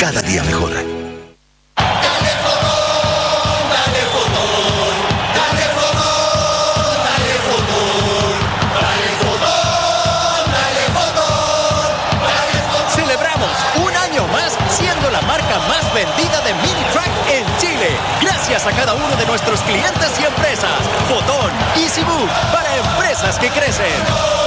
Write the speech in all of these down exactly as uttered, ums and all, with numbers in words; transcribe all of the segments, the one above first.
cada día mejor. Más vendida de mini track en Chile, gracias a cada uno de nuestros clientes y empresas. Fotón, EasyBook, para empresas que crecen.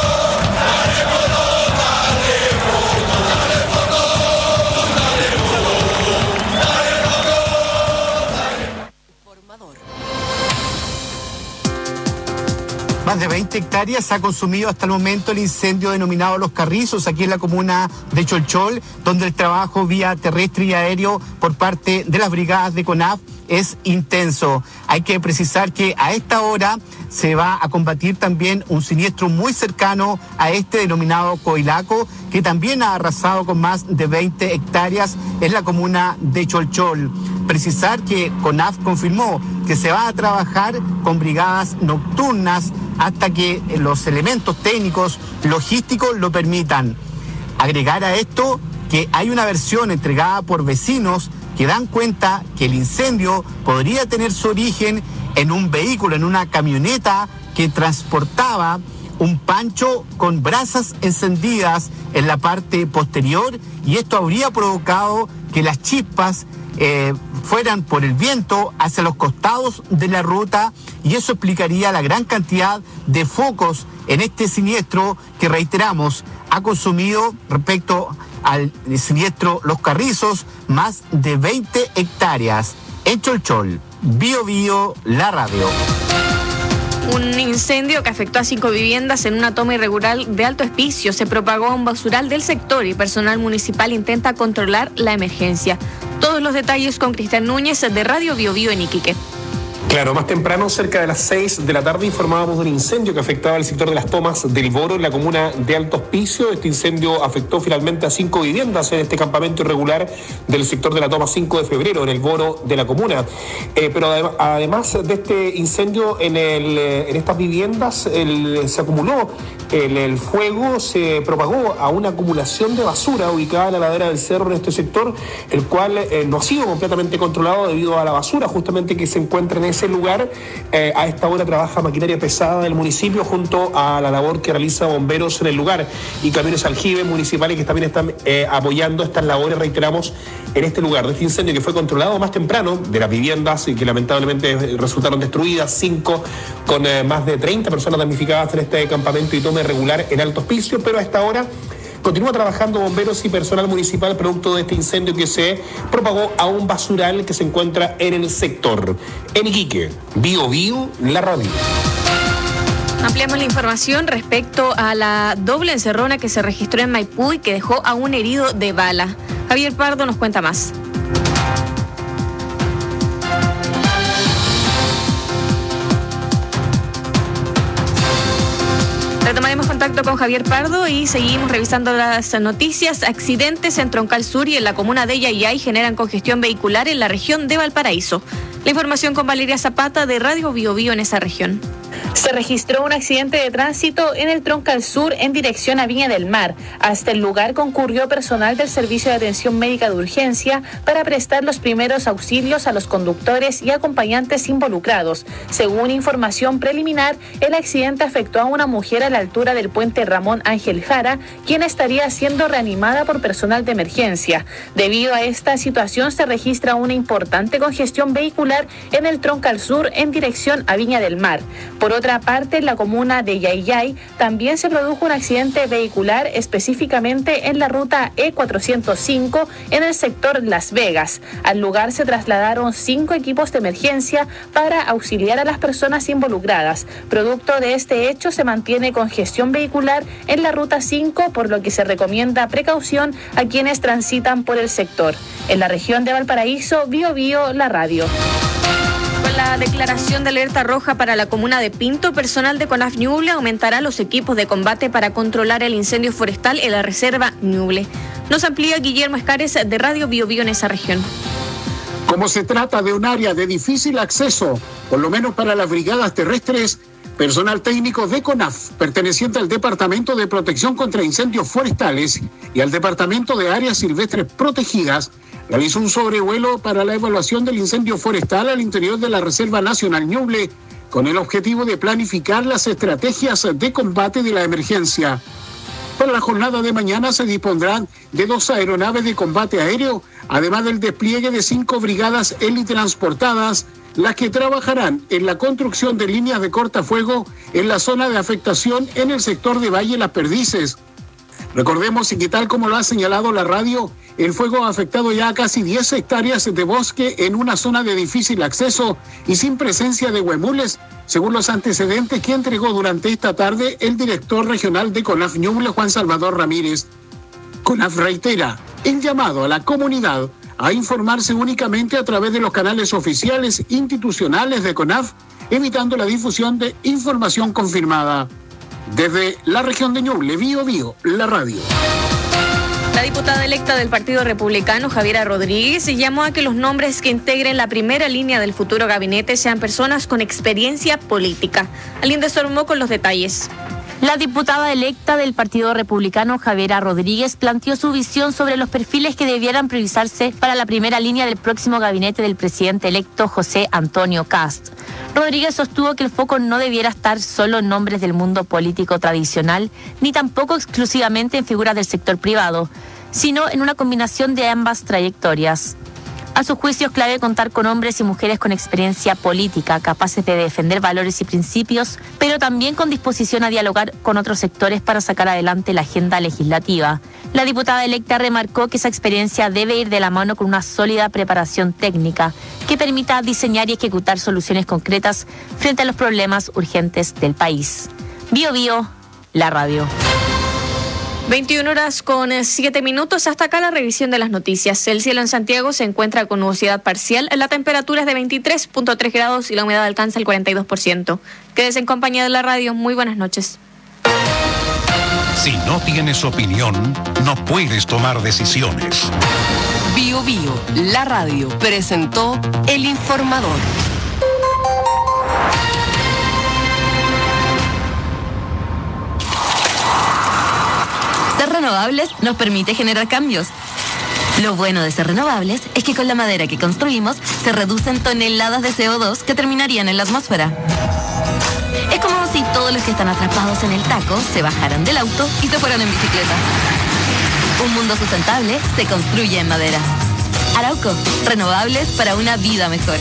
Más de veinte hectáreas ha consumido hasta el momento el incendio denominado Los Carrizos, aquí en la comuna de Cholchol, donde el trabajo vía terrestre y aéreo por parte de las brigadas de CONAF es intenso. Hay que precisar que a esta hora se va a combatir también un siniestro muy cercano a este denominado Coilaco, que también ha arrasado con más de veinte hectáreas en la comuna de Cholchol. Precisar que CONAF confirmó que se va a trabajar con brigadas nocturnas hasta que los elementos técnicos, logísticos lo permitan. Agregar a esto que hay una versión entregada por vecinos que dan cuenta que el incendio podría tener su origen en un vehículo, en una camioneta que transportaba un pancho con brasas encendidas en la parte posterior, y esto habría provocado que las chispas eh, fueran por el viento hacia los costados de la ruta, y eso explicaría la gran cantidad de focos en este siniestro que, reiteramos, ha consumido, respecto al siniestro Los Carrizos, más de veinte hectáreas. En Cholchol, Bio Bio, la radio. Un incendio que afectó a cinco viviendas en una toma irregular de Alto Hospicio se propagó a un basural del sector y personal municipal intenta controlar la emergencia. Todos los detalles con Cristian Núñez de Radio Bio Bio en Iquique. Claro, más temprano, cerca de las seis de la tarde, informábamos de un incendio que afectaba el sector de las tomas del Boro en la comuna de Alto Hospicio. Este incendio afectó finalmente a cinco viviendas en este campamento irregular del sector de la toma cinco de febrero, en el Boro de la comuna. Eh, pero adem- además de este incendio en, el, en estas viviendas, el, se acumuló el, el fuego, se propagó a una acumulación de basura ubicada en la ladera del cerro en este sector, el cual eh, no ha sido completamente controlado debido a la basura justamente que se encuentra en ese ese lugar. Eh, a esta hora trabaja maquinaria pesada del municipio junto a la labor que realiza bomberos en el lugar y camiones aljibes municipales que también están eh, apoyando estas labores, reiteramos, en este lugar de este incendio que fue controlado más temprano, de las viviendas y que lamentablemente resultaron destruidas, cinco con eh, más de treinta personas damnificadas en este campamento y toma irregular en Alto Hospicio, pero a esta hora continúa trabajando bomberos y personal municipal producto de este incendio que se propagó a un basural que se encuentra en el sector. En Iquique, Bio Bio, la radio. Ampliamos la información respecto a la doble encerrona que se registró en Maipú y que dejó a un herido de bala. Javier Pardo nos cuenta más. Retomaremos contacto con Javier Pardo y seguimos revisando las noticias. Accidentes en Troncal Sur y en la comuna de Yayay generan congestión vehicular en la región de Valparaíso. La información con Valeria Zapata de Radio Bio Bio en esa región. Se registró un accidente de tránsito en el Troncal Sur en dirección a Viña del Mar. Hasta el lugar concurrió personal del Servicio de Atención Médica de Urgencia para prestar los primeros auxilios a los conductores y acompañantes involucrados. Según información preliminar, el accidente afectó a una mujer a la altura del puente Ramón Ángel Jara, quien estaría siendo reanimada por personal de emergencia. Debido a esta situación, se registra una importante congestión vehicular en el Troncal Sur en dirección a Viña del Mar. Por otra parte, en la comuna de Yayay también se produjo un accidente vehicular, específicamente en la ruta E cuatrocientos cinco en el sector Las Vegas. Al lugar se trasladaron cinco equipos de emergencia para auxiliar a las personas involucradas. Producto de este hecho, se mantiene congestión vehicular en la ruta cinco, por lo que se recomienda precaución a quienes transitan por el sector. En la región de Valparaíso, Bio Bio, la radio. Con la declaración de alerta roja para la comuna de Pinto, personal de CONAF Ñuble aumentará los equipos de combate para controlar el incendio forestal en la reserva Ñuble. Nos amplía Guillermo Escares de Radio Bio Bio en esa región. Como se trata de un área de difícil acceso, por lo menos para las brigadas terrestres, Personal técnico de CONAF, perteneciente al Departamento de Protección contra Incendios Forestales y al Departamento de Áreas Silvestres Protegidas, realizó un sobrevuelo para la evaluación del incendio forestal al interior de la Reserva Nacional Ñuble, con el objetivo de planificar las estrategias de combate de la emergencia. Para la jornada de mañana se dispondrán de dos aeronaves de combate aéreo, además del despliegue de cinco brigadas helitransportadas, las que trabajarán en la construcción de líneas de cortafuego en la zona de afectación en el sector de Valle Las Perdices. Recordemos que tal como lo ha señalado la radio, el fuego ha afectado ya a casi diez hectáreas de bosque en una zona de difícil acceso y sin presencia de huemules, según los antecedentes que entregó durante esta tarde el director regional de CONAF Ñuble, Juan Salvador Ramírez. CONAF reitera el llamado a la comunidad a informarse únicamente a través de los canales oficiales institucionales de CONAF, evitando la difusión de información confirmada. Desde la región de Ñuble, Bío Bío, la radio. La diputada electa del Partido Republicano, Javiera Rodríguez, llamó a que los nombres que integren la primera línea del futuro gabinete sean personas con experiencia política. Alinda Sormó con los detalles. La diputada electa del Partido Republicano, Javiera Rodríguez, planteó su visión sobre los perfiles que debieran priorizarse para la primera línea del próximo gabinete del presidente electo José Antonio Kast. Rodríguez sostuvo que el foco no debiera estar solo en nombres del mundo político tradicional, ni tampoco exclusivamente en figuras del sector privado, sino en una combinación de ambas trayectorias. A su juicio es clave contar con hombres y mujeres con experiencia política, capaces de defender valores y principios, pero también con disposición a dialogar con otros sectores para sacar adelante la agenda legislativa. La diputada electa remarcó que esa experiencia debe ir de la mano con una sólida preparación técnica que permita diseñar y ejecutar soluciones concretas frente a los problemas urgentes del país. Bío Bío, la radio. veintiuna horas con siete minutos. Hasta acá la revisión de las noticias. El cielo en Santiago se encuentra con nubosidad parcial. La temperatura es de veintitrés punto tres grados y la humedad alcanza el cuarenta y dos por ciento. Quédese en compañía de la radio. Muy buenas noches. Si no tienes opinión, no puedes tomar decisiones. Bío Bío, la radio, presentó El Informador. Ser renovables nos permite generar cambios. Lo bueno de ser renovables es que con la madera que construimos se reducen toneladas de C O dos que terminarían en la atmósfera. Es como si todos los que están atrapados en el taco se bajaran del auto y se fueran en bicicleta. Un mundo sustentable se construye en madera. Arauco, renovables para una vida mejor.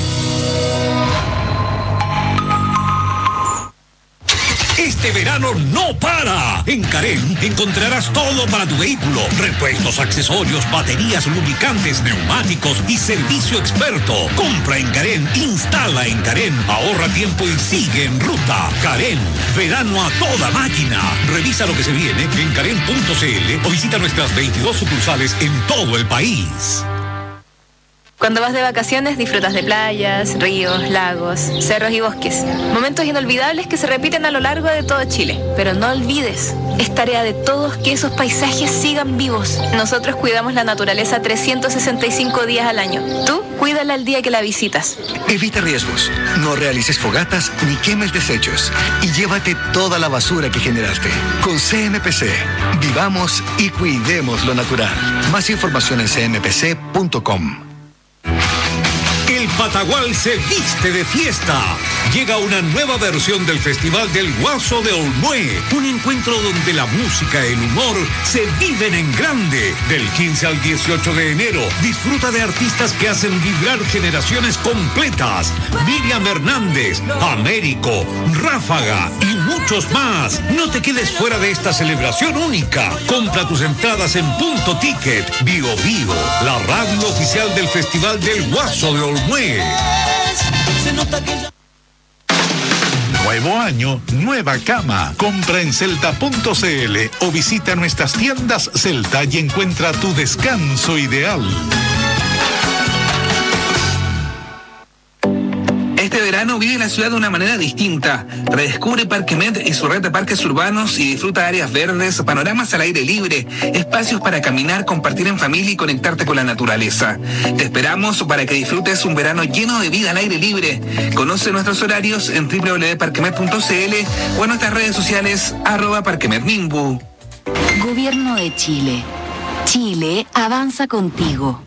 Este verano no para. En Carén encontrarás todo para tu vehículo. Repuestos, accesorios, baterías, lubricantes, neumáticos y servicio experto. Compra en Carén, instala en Carén, ahorra tiempo y sigue en ruta. Carén, verano a toda máquina. Revisa lo que se viene en carén punto c l o visita nuestras veintidós sucursales en todo el país. Cuando vas de vacaciones disfrutas de playas, ríos, lagos, cerros y bosques. Momentos inolvidables que se repiten a lo largo de todo Chile. Pero no olvides, es tarea de todos que esos paisajes sigan vivos. Nosotros cuidamos la naturaleza trescientos sesenta y cinco días al año. Tú, cuídala el día que la visitas. Evita riesgos, no realices fogatas ni quemes desechos y llévate toda la basura que generaste. Con C M P C, vivamos y cuidemos lo natural. Más información en c m p c punto com. El Patagual se viste de fiesta. Llega una nueva versión del Festival del Guaso de Olmué. Un encuentro donde la música y el humor se viven en grande. Del quince al dieciocho de enero, disfruta de artistas que hacen vibrar generaciones completas. Miriam Hernández, Américo, Ráfaga y muchos más. No te quedes fuera de esta celebración única. Compra tus entradas en Punto Ticket. Bío Bío, la radio oficial del Festival del Guaso de Olmué. Se nota que ya... Nuevo año, nueva cama. Compra en celta punto c l o visita nuestras tiendas Celta y encuentra tu descanso ideal. Este verano vive la ciudad de una manera distinta. Redescubre Parque Med y su red de parques urbanos y disfruta áreas verdes, panoramas al aire libre, espacios para caminar, compartir en familia y conectarte con la naturaleza. Te esperamos para que disfrutes un verano lleno de vida al aire libre. Conoce nuestros horarios en doble u doble u doble u punto parquemed punto c l o en nuestras redes sociales arroba parquemedmimbu. Gobierno de Chile. Chile avanza contigo.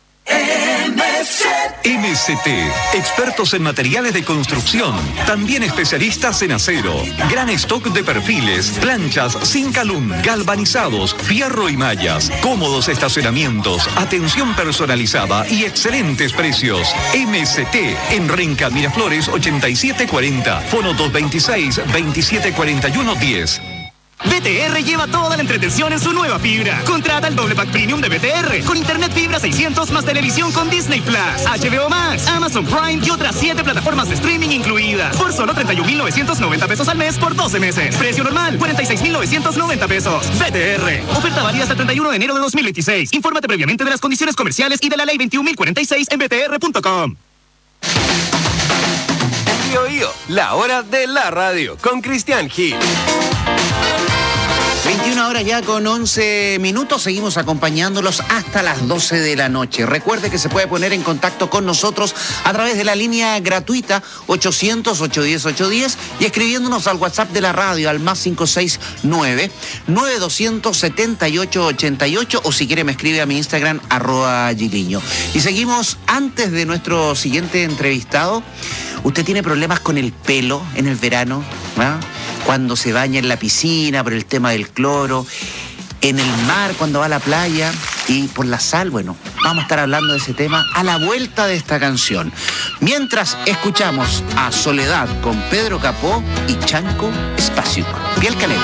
M C T, expertos en materiales de construcción, también especialistas en acero, gran stock de perfiles, planchas, Zincalum, galvanizados, fierro y mallas, cómodos estacionamientos, atención personalizada y excelentes precios. M C T, en Renca Miraflores ochenta y siete cuarenta, fono dos veintiséis, veintisiete cuarenta y uno diez. B T R lleva toda la entretención en su nueva fibra. Contrata el doble pack premium de B T R con internet fibra seiscientos más televisión con Disney Plus, H B O Max, Amazon Prime y otras siete plataformas de streaming incluidas por solo treinta y un mil novecientos noventa pesos al mes por doce meses. Precio normal cuarenta y seis mil novecientos noventa pesos. B T R. Oferta válida hasta el treinta y uno de enero de dos mil veintiséis. Infórmate previamente de las condiciones comerciales y de la ley veintiún mil cuarenta y seis en b t r punto com. Bio Bio, la hora de la radio con Cristian Gil. veintiuna horas ya con once minutos, seguimos acompañándolos hasta las doce de la noche. Recuerde que se puede poner en contacto con nosotros a través de la línea gratuita ochocientos, ochocientos diez, ochocientos diez y escribiéndonos al WhatsApp de la radio al más cinco seis nueve, nueve doscientos setenta y ocho ochenta y ocho o si quiere me escribe a mi Instagram arroba giliño. Y seguimos antes de nuestro siguiente entrevistado. ¿Usted tiene problemas con el pelo en el verano? ¿Ah? Cuando se baña en la piscina por el tema del cloro, en el mar cuando va a la playa y por la sal. Bueno, vamos a estar hablando de ese tema a la vuelta de esta canción. Mientras escuchamos a Soledad con Pedro Capó y Chanco Spasiuk. Piel Caleta.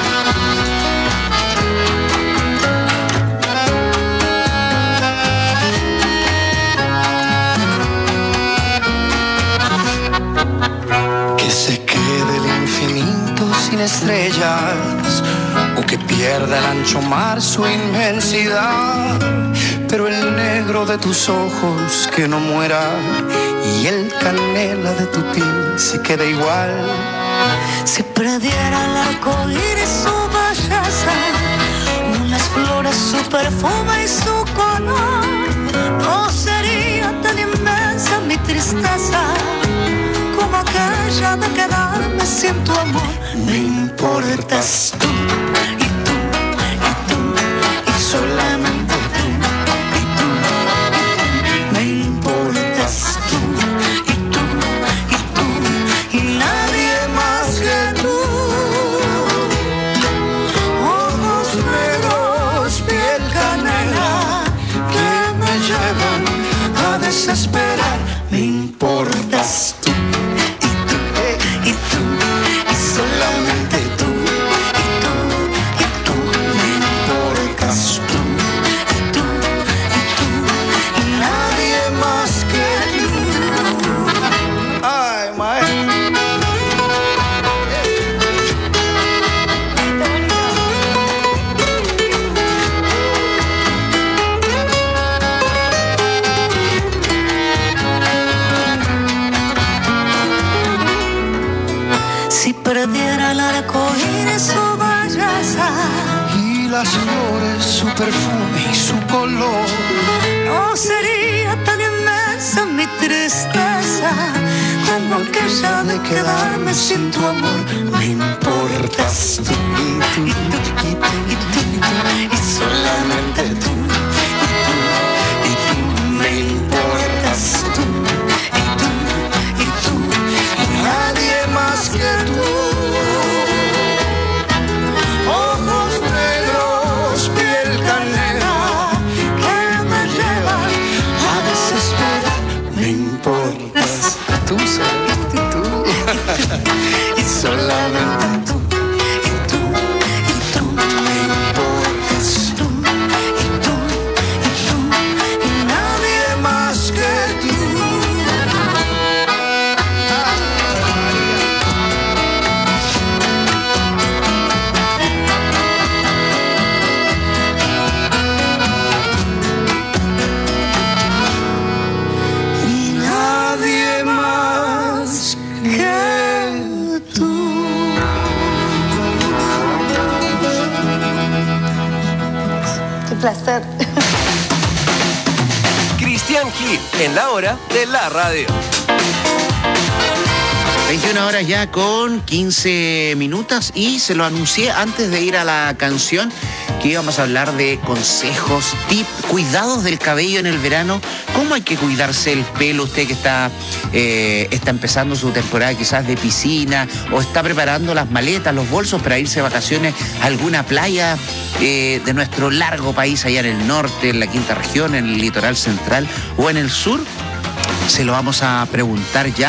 Que se quede el infinito sin estrellas o que pierda el ancho mar su inmensidad, pero el negro de tus ojos que no muera y el canela de tu piel se quede igual. Si perdiera el arco iris su belleza, las flores su perfume y su color, no sería tan inmensa mi tristeza como aquella de quedarme sin tu amor. Me importas tú, y tú, y tú, y solamente tú, y tú, y tú. Me importas tú, y tú, y tú, y nadie más que tú. Ojos negros, piel canela, que me llevan a desesperar. Me importas tú. Y tú, y solamente tú, y tú, y tú, me importas tú, y tú, y tú, y nadie más que tú. Ay, maestro. Si perdiera el arco iris su belleza Y las flores su perfume y su color, no sería tan inmensa mi tristeza como aquella de quedarme sin tu amor. Me importas tú, y tú, y tú, y tú, y tú, y solamente tú, y tú, y tú, me importas tú, y tú, y tú, y nadie más que tú. Ojos negros, piel canela, que me llevan a desesperar. me importas tú, solamente tú, y solamente tú, y tú, y tú, me importas tú, y tú, placer. Cristian Gil, en la hora de la radio. veintiuna horas ya con quince minutos y se lo anuncié antes de ir a la canción que íbamos a hablar de consejos, tips, cuidados del cabello en el verano. ¿Cómo hay que cuidarse el pelo? Usted que está, eh, está empezando su temporada quizás de piscina o está preparando las maletas, los bolsos para irse de vacaciones a alguna playa eh, de nuestro largo país allá en el norte, en la quinta región, en el litoral central o en el sur. Se lo vamos a preguntar ya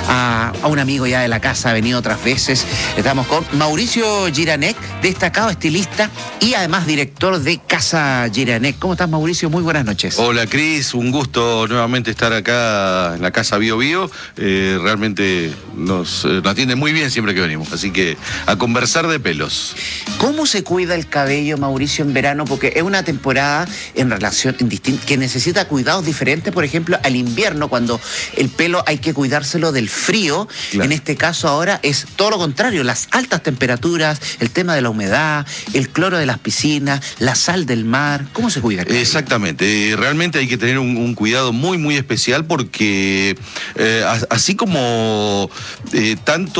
a, a un amigo ya de la casa, ha venido otras veces. Estamos con Mauricio Giranec, destacado estilista y además director de Casa Giranec. ¿Cómo estás, Mauricio? Muy buenas noches. Hola, Cris. Un gusto nuevamente estar acá en la Casa Bio Bio. Eh, realmente nos, eh, nos atiende muy bien siempre que venimos. Así que a conversar de pelos. ¿Cómo se cuida el cabello, Mauricio, en verano? Porque es una temporada en relación en distin- que necesita cuidados diferentes, por ejemplo, al invierno, cuando el pelo hay que cuidárselo del frío. Claro. En este caso ahora es todo lo contrario, las altas temperaturas, el tema de la humedad, el cloro de las piscinas, la sal del mar. ¿Cómo se cuida? Exactamente, realmente hay que tener un, un cuidado muy muy especial porque eh, así como eh,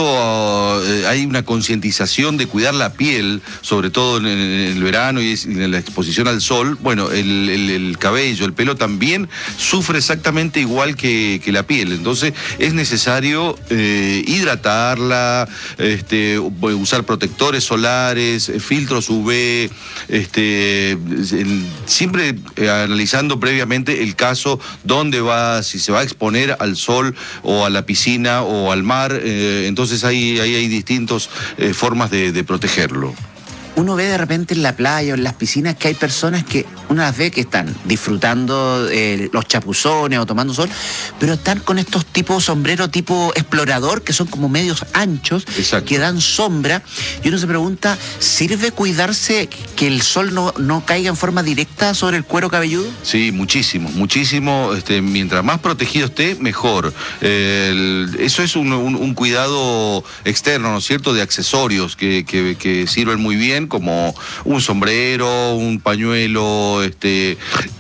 tanto eh, hay una concientización de cuidar la piel, sobre todo en, en el verano y en la exposición al sol, bueno, el, el, el cabello, el pelo también sufre exactamente igual que Que, que la piel. Entonces es necesario eh, hidratarla, este, usar protectores solares, filtros U V, este, el, siempre eh, analizando previamente el caso, dónde va, si se va a exponer al sol o a la piscina o al mar. Eh, entonces ahí, ahí hay distintas eh, formas de, de protegerlo. Uno ve de repente en la playa o en las piscinas que hay personas que una las ve que están disfrutando eh, los chapuzones o tomando sol, pero están con estos tipos sombreros tipo explorador que son como medios anchos. Exacto. Que dan sombra y uno se pregunta, ¿sirve cuidarse que el sol no, no caiga en forma directa sobre el cuero cabelludo? Sí, muchísimo, muchísimo. Este, mientras más protegido esté, mejor. Eh, el, eso es un, un, un cuidado externo, ¿no es cierto?, de accesorios que, que, que sirven muy bien, como un sombrero, un pañuelo, este,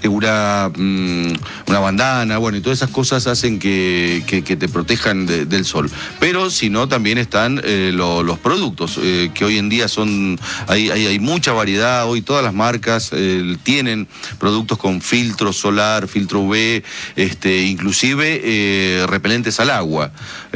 una, una bandana, bueno, y todas esas cosas hacen que, que, que te protejan de, del sol. Pero si no, también están eh, lo, los productos, eh, que hoy en día son, hay, hay, hay mucha variedad, hoy todas las marcas eh, tienen productos con filtro solar, filtro U V, este, inclusive eh, repelentes al agua.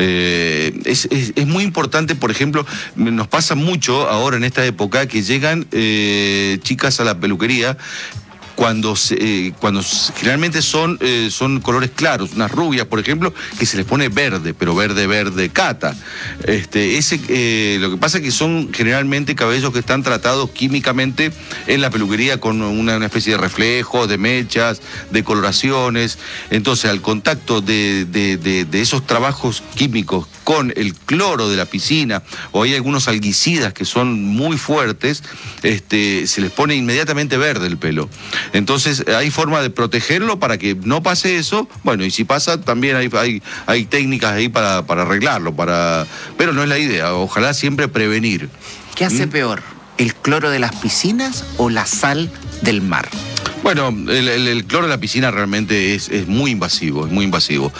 Eh, es, es, es muy importante, por ejemplo, nos pasa mucho ahora en esta época que llegan eh, chicas a la peluquería cuando, se, eh, cuando generalmente son, eh, son colores claros, unas rubias, por ejemplo, que se les pone verde, pero verde, verde, cata. Este, ese, eh, lo que pasa es que son generalmente cabellos que están tratados químicamente en la peluquería con una, una especie de reflejos, de mechas, de coloraciones. Entonces, al contacto de, de, de, de esos trabajos químicos con el cloro de la piscina, o hay algunos alguicidas que son muy fuertes, este, se les pone inmediatamente verde el pelo. Entonces hay forma de protegerlo para que no pase eso. Bueno, y si pasa también hay, hay, hay técnicas ahí para, para arreglarlo, para... pero no es la idea, ojalá siempre prevenir. ¿Qué hace ¿Mm? peor, el cloro de las piscinas o la sal del mar? Bueno, el, el, el cloro de la piscina realmente es, es muy invasivo, es muy invasivo,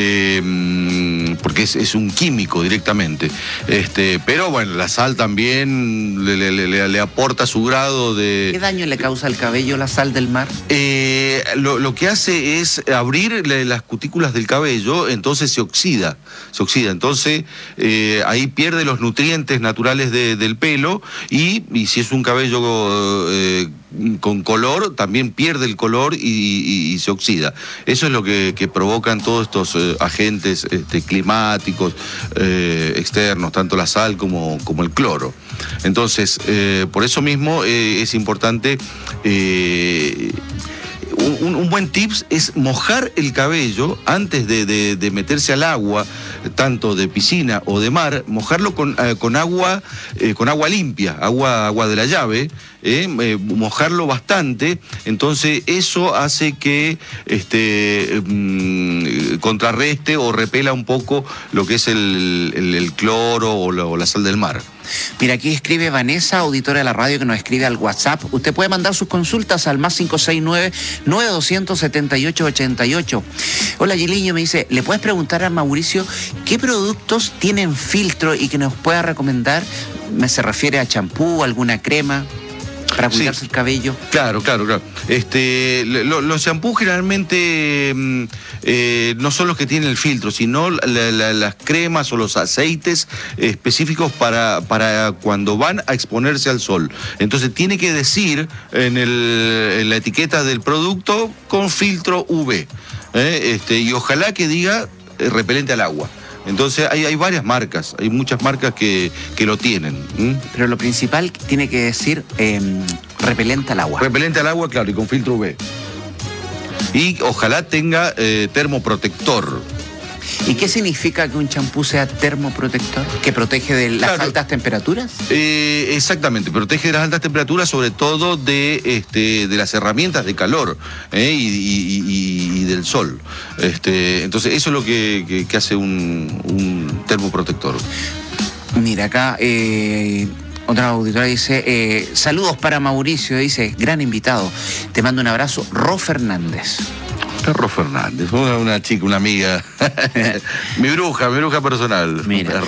eh, porque es, es un químico directamente. Este, pero bueno, la sal también le, le, le, le aporta su grado de... ¿Qué daño le causa al cabello la sal del mar? Eh, lo, lo que hace es abrir las cutículas del cabello, entonces se oxida, se oxida. Entonces eh, ahí pierde los nutrientes naturales de, del pelo y, y si es un cabello eh, con color, también pierde el color y, y, y se oxida. Eso es lo que, que provocan todos estos eh, agentes este, climáticos eh, externos, tanto la sal como, como el cloro. Entonces, eh, por eso mismo eh, es importante... Eh, Un, un buen tips es mojar el cabello antes de, de, de meterse al agua, tanto de piscina o de mar, mojarlo con, eh, con agua eh, con agua limpia, agua, agua de la llave, eh, eh, mojarlo bastante. Entonces eso hace que este, mm, contrarreste o repela un poco lo que es el, el, el cloro o la, o la sal del mar. Mira, aquí escribe Vanessa, auditora de la radio, que nos escribe al WhatsApp. Usted puede mandar sus consultas al más cinco seis nueve, nueve dos cero cero, siete ocho ocho ocho. Hola, Giliño, me dice, ¿le puedes preguntar a Mauricio qué productos tienen filtro y que nos pueda recomendar? ¿Me se refiere a champú, alguna crema para cuidarse sí. el cabello? Claro, claro, claro. Este, lo, los champús generalmente eh, no son los que tienen el filtro, sino la, la, las cremas o los aceites específicos para, para cuando van a exponerse al sol. Entonces tiene que decir en, el, en la etiqueta del producto con filtro U V. ¿eh? Este, y ojalá que diga eh, repelente al agua. Entonces hay, hay varias marcas, hay muchas marcas que, que lo tienen. ¿Mm? Pero lo principal tiene que decir eh, repelente al agua. Repelente al agua, claro, y con filtro U V. Y ojalá tenga eh, termoprotector. ¿Y qué significa que un champú sea termoprotector? ¿Que protege de las claro. altas temperaturas? Eh, exactamente, protege de las altas temperaturas, sobre todo de, este, de las herramientas de calor eh, y, y, y, y del sol. Este, entonces, eso es lo que, que, que hace un, un termoprotector. Mira, acá... Eh... Otra auditora dice, eh, saludos para Mauricio, dice, gran invitado. Te mando un abrazo, Ro Fernández. Ro Fernández, una, una chica, una amiga. mi bruja, mi bruja personal. Mira,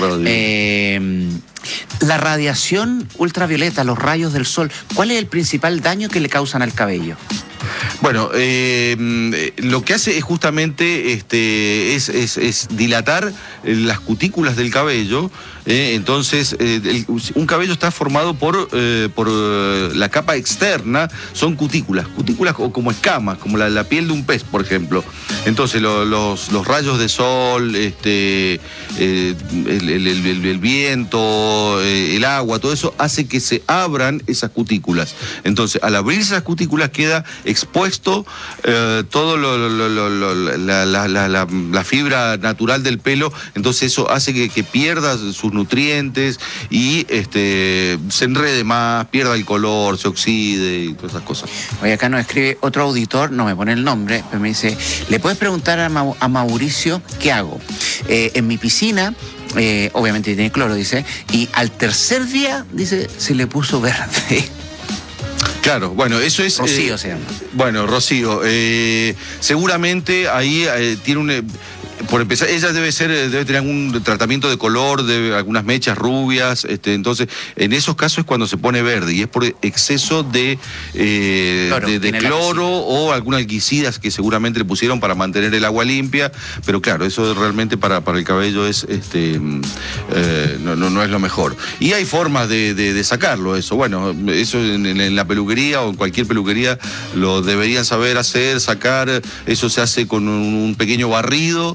eh, la radiación ultravioleta, los rayos del sol, ¿cuál es el principal daño que le causan al cabello? Bueno, eh, lo que hace es justamente este, es, es, es dilatar las cutículas del cabello. Eh, entonces, eh, el, un cabello está formado por, eh, por eh, la capa externa, son cutículas, cutículas o como escamas, como la, la piel de un pez, por ejemplo. Entonces, lo, los, los rayos de sol, este, eh, el, el, el, el viento, eh, el agua, todo eso hace que se abran esas cutículas. Entonces, al abrirse esas cutículas queda expuesto eh, todo lo, lo, lo, lo, la, la, la, la, la fibra natural del pelo. Entonces, eso hace que, que pierda sus nutrientes y este, se enrede más, pierda el color, se oxide y todas esas cosas. Hoy acá nos escribe otro auditor, no me pone el nombre, pero me dice, ¿le puedes preguntar a, Ma a Mauricio qué hago? Eh, en mi piscina, eh, obviamente tiene cloro, dice, y al tercer día, dice, se le puso verde. Claro, bueno, eso es... Rocío eh, se llama. Bueno, Rocío, eh, seguramente ahí eh, tiene un... Por empezar, ella debe ser, debe tener algún tratamiento de color, debe, algunas mechas rubias, este, entonces, en esos casos es cuando se pone verde, y es por exceso de, eh, cloro, de, de cloro o algún algicidas que seguramente le pusieron para mantener el agua limpia, pero claro, eso realmente para, para el cabello es, este, eh, no, no, no es lo mejor. Y hay formas de, de, de sacarlo, eso, bueno, eso en, en la peluquería o en cualquier peluquería lo deberían saber hacer, sacar, eso se hace con un, un pequeño barrido,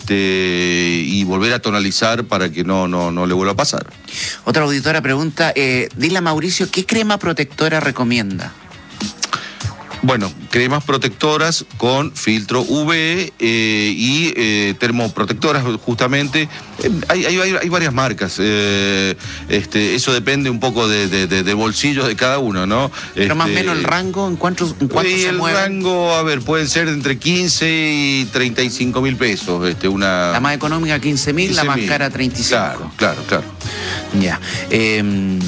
Este, y volver a tonalizar para que no, no, no le vuelva a pasar. Otra auditora pregunta, eh, dile a Mauricio, ¿qué crema protectora recomienda? Bueno, cremas protectoras con filtro U V eh, y eh, termoprotectoras justamente. Eh, hay, hay, hay varias marcas. Eh, este, eso depende un poco de, de, de, de bolsillos de cada uno, ¿no? Pero este, más o menos el rango, ¿en cuánto, en cuánto y se el mueve? rango, a ver, pueden ser entre quince y treinta y cinco mil pesos. Este, una... La más económica quince mil, la más cara treinta y cinco. Claro, claro, claro. Ya. Eh,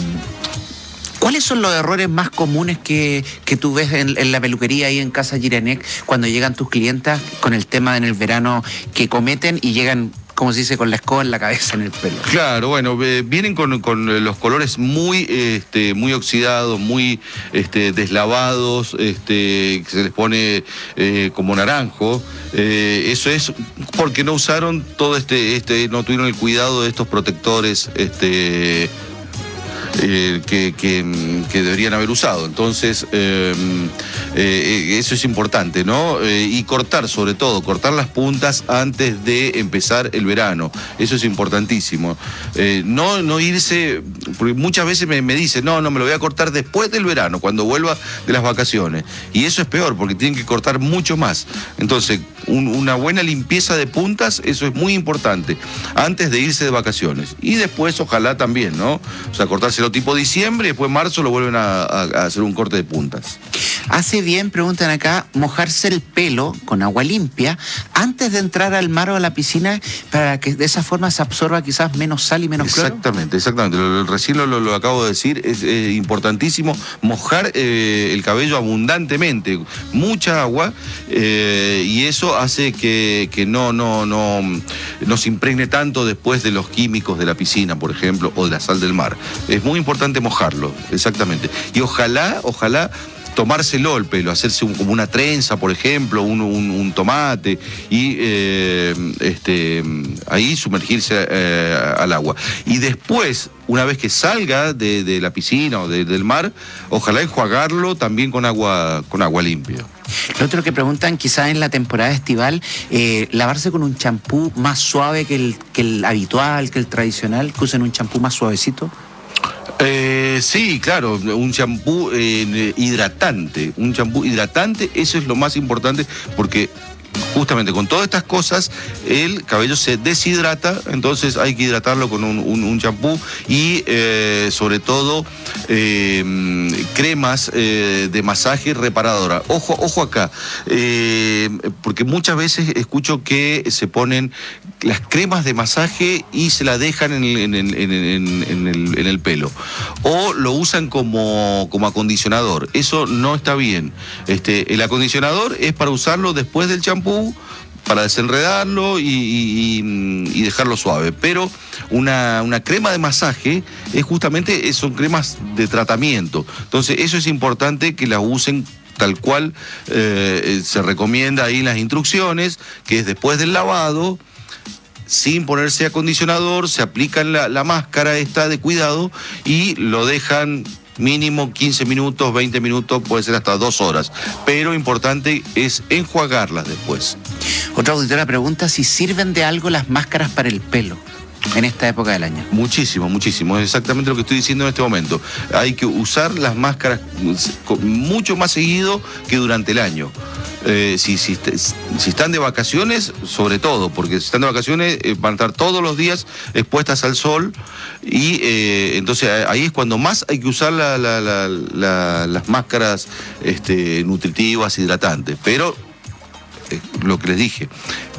¿Cuáles son los errores más comunes que, que tú ves en, en la peluquería y en Casa Giranec cuando llegan tus clientas con el tema en el verano que cometen y llegan, como se dice, con la escoba en la cabeza, en el pelo? Claro, bueno, eh, vienen con, con los colores muy, este, muy oxidados, muy este, deslavados, este, que se les pone eh, como naranjo. Eh, eso es porque no usaron todo este, este, no tuvieron el cuidado de estos protectores, este. Eh, que, que, que deberían haber usado. Entonces, eh, eh, eso es importante, ¿no? Eh, y cortar, sobre todo, cortar las puntas antes de empezar el verano. Eso es importantísimo. Eh, no, no irse, porque muchas veces me, me dicen, no, no, me lo voy a cortar después del verano, cuando vuelva de las vacaciones. Y eso es peor, porque tienen que cortar mucho más. Entonces, un, una buena limpieza de puntas, eso es muy importante, antes de irse de vacaciones. Y después, ojalá también, ¿no? O sea, cortárselo tipo diciembre y después marzo lo vuelven a, a, a hacer un corte de puntas. Hace bien, preguntan acá, mojarse el pelo con agua limpia antes de entrar al mar o a la piscina para que de esa forma se absorba quizás menos sal y menos cloro. Exactamente, exactamente. Lo, lo, recién lo, lo, lo acabo de decir. Es eh, importantísimo mojar eh, el cabello abundantemente, mucha agua, eh, y eso hace que, que no, no, no, no se impregne tanto después de los químicos de la piscina, por ejemplo, o de la sal del mar. Es muy importante mojarlo, exactamente. Y ojalá, ojalá tomárselo el pelo, hacerse un, como una trenza, por ejemplo, un, un, un tomate, y eh, este, ahí sumergirse eh, al agua. Y después, una vez que salga de, de la piscina o de, del mar, ojalá enjuagarlo también con agua, con agua limpia. Lo otro que preguntan, quizás en la temporada estival, eh, lavarse con un champú más suave que el, que el habitual, que el tradicional, que usen un champú más suavecito. Eh, sí, claro, un champú eh, hidratante, un champú hidratante, eso es lo más importante, porque justamente con todas estas cosas el cabello se deshidrata, entonces hay que hidratarlo con un champú y eh, sobre todo eh, cremas eh, de masaje reparadora. Ojo, ojo acá, eh, porque muchas veces escucho que se ponen las cremas de masaje y se la dejan en el, en el, en el, en el, en el pelo, o lo usan como, como acondicionador. Eso no está bien. Este, el acondicionador es para usarlo después del champú, para desenredarlo y, y, y dejarlo suave, pero una, una crema de masaje es justamente, son cremas de tratamiento, entonces eso es importante que la usen tal cual eh, se recomienda ahí en las instrucciones, que es después del lavado, sin ponerse acondicionador, se aplican la, la máscara esta de cuidado y lo dejan mínimo quince minutos, veinte minutos, puede ser hasta dos horas. Pero importante es enjuagarlas después. Otra auditora pregunta si sirven de algo las máscaras para el pelo en esta época del año. Muchísimo, muchísimo. Es exactamente lo que estoy diciendo en este momento. Hay que usar las máscaras mucho más seguido que durante el año. Eh, si, si, si están de vacaciones, sobre todo, porque si están de vacaciones eh, van a estar todos los días expuestas al sol y eh, entonces ahí es cuando más hay que usar la, la, la, la, las máscaras este, nutritivas, hidratantes, pero eh, lo que les dije,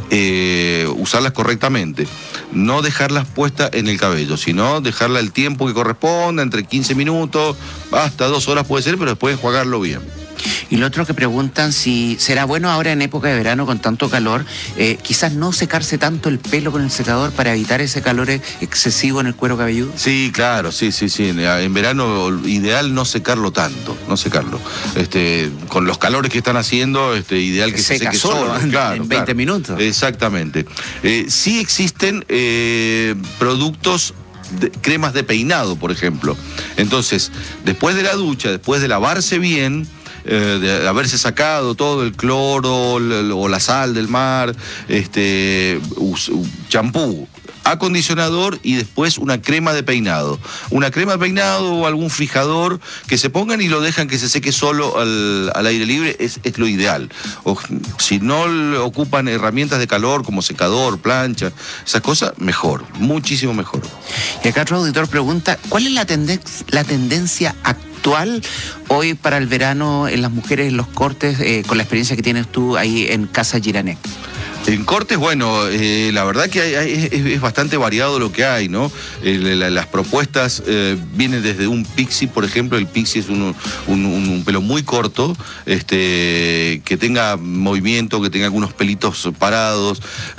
eh, usarlas correctamente, no dejarlas puestas en el cabello, sino dejarla el tiempo que corresponda, entre quince minutos, hasta dos horas puede ser, pero después enjuagarlo bien. Y lo otro que preguntan si será bueno ahora en época de verano con tanto calor, eh, quizás no secarse tanto el pelo con el secador para evitar ese calor excesivo en el cuero cabelludo. Sí, claro, sí, sí, sí. En verano ideal no secarlo tanto, no secarlo. Este, con los calores que están haciendo, este, ideal que se, se seque solo, solo en, claro, en veinte claro. minutos. Exactamente. Eh, sí existen eh, productos De, cremas de peinado, por ejemplo. Entonces, después de la ducha, después de lavarse bien, eh, de haberse sacado todo el cloro l- o la sal del mar, este, champú, acondicionador y después una crema de peinado. Una crema de peinado o algún fijador que se pongan y lo dejan que se seque solo al, al aire libre, es, es lo ideal. O, si no ocupan herramientas de calor como secador, plancha, esas cosas, mejor, muchísimo mejor. Y acá otro auditor pregunta, ¿cuál es la, tenden- la tendencia actual hoy para el verano en las mujeres, en los cortes, eh, con la experiencia que tienes tú ahí en Casa Giranek? En cortes, bueno, eh, la verdad que hay, hay, es, es bastante variado lo que hay, ¿no? Eh, la, las propuestas eh, vienen desde un pixie, por ejemplo. El pixie es un, un, un, un pelo muy corto, este, que tenga movimiento, que tenga algunos pelitos parados.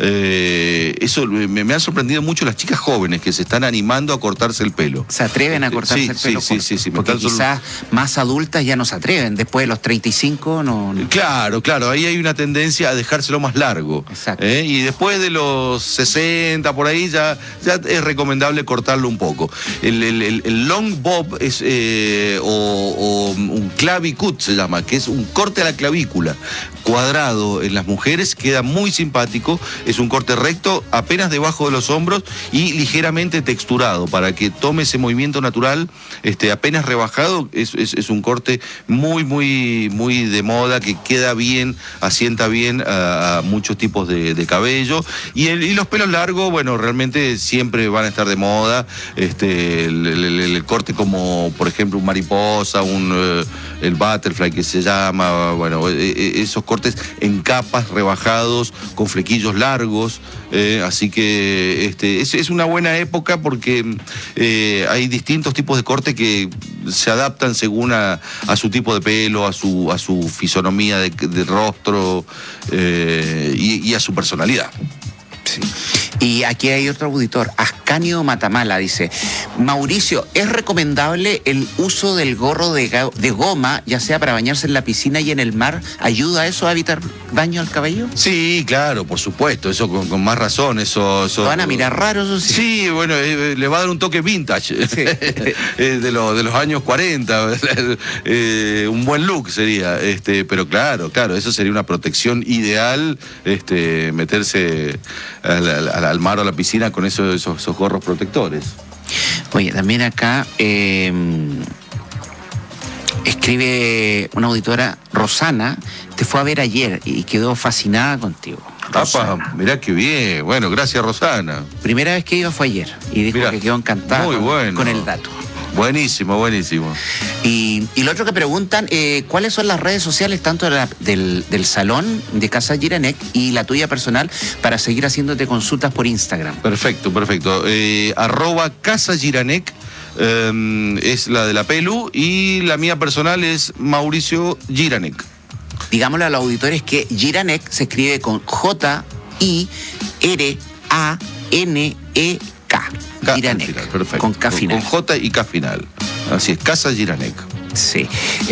Eh, eso me, me ha sorprendido mucho las chicas jóvenes que se están animando a cortarse el pelo. Se atreven a cortarse sí, el pelo. Sí, sí, sí, sí. Porque quizás solo... más adultas ya no se atreven. Después de los treinta y cinco no, no... Claro, claro. Ahí hay una tendencia a dejárselo más largo. ¿Eh? Y después de los sesenta, por ahí, ya, ya es recomendable cortarlo un poco. El, el, el long bob es, eh, o, o un clavicut se llama, que es un corte a la clavícula, cuadrado en las mujeres, queda muy simpático, es un corte recto, apenas debajo de los hombros y ligeramente texturado, para que tome ese movimiento natural, este, apenas rebajado, es, es, es un corte muy, muy, muy de moda, que queda bien, asienta bien a, a muchos tipos tipos de, de cabello. Y, el, y los pelos largos, bueno, realmente siempre van a estar de moda. Este, el, el, el corte como, por ejemplo, un mariposa, un, uh, el butterfly que se llama, bueno, esos cortes en capas, rebajados, con flequillos largos. Eh, así que este, es, es una buena época porque eh, hay distintos tipos de corte que se adaptan según a, a su tipo de pelo, a su, a su fisonomía de, de rostro eh, y, y a su personalidad. Sí. Y aquí hay otro auditor, Ascanio Matamala, dice: Mauricio, ¿es recomendable el uso del gorro de, de goma, ya sea para bañarse en la piscina y en el mar? ¿Ayuda eso a evitar daño al cabello? Sí, claro, por supuesto, eso con, con más razón. Eso, eso van a mirar raro, eso sí. Sí, bueno, eh, le va a dar un toque vintage, sí. eh, de, lo, de los años cuarenta, eh, un buen look sería, este, pero claro, claro, eso sería una protección ideal, este, meterse al, al, al mar o a la piscina con esos, esos, esos gorros protectores. Oye, también acá eh, escribe una auditora, Rosana, te fue a ver ayer y quedó fascinada contigo. Apa, mirá qué bien. Bueno, gracias, Rosana. Primera vez que iba fue ayer y dijo mirá, que quedó encantada muy con, bueno. con el dato. Buenísimo, buenísimo. Y, y lo otro que preguntan, eh, ¿cuáles son las redes sociales tanto de la, del, del salón de Casa Giranec y la tuya personal para seguir haciéndote consultas por Instagram? Perfecto, perfecto. Eh, arroba Casa Giranec eh, es la de la Pelu y la mía personal es Mauricio Giranec. Digámosle a los auditores que Giranec se escribe con J I R A N E K. K Giranec, final, perfecto. Con K final. Con, con J y K final. Así es, Casa Giranec. Sí.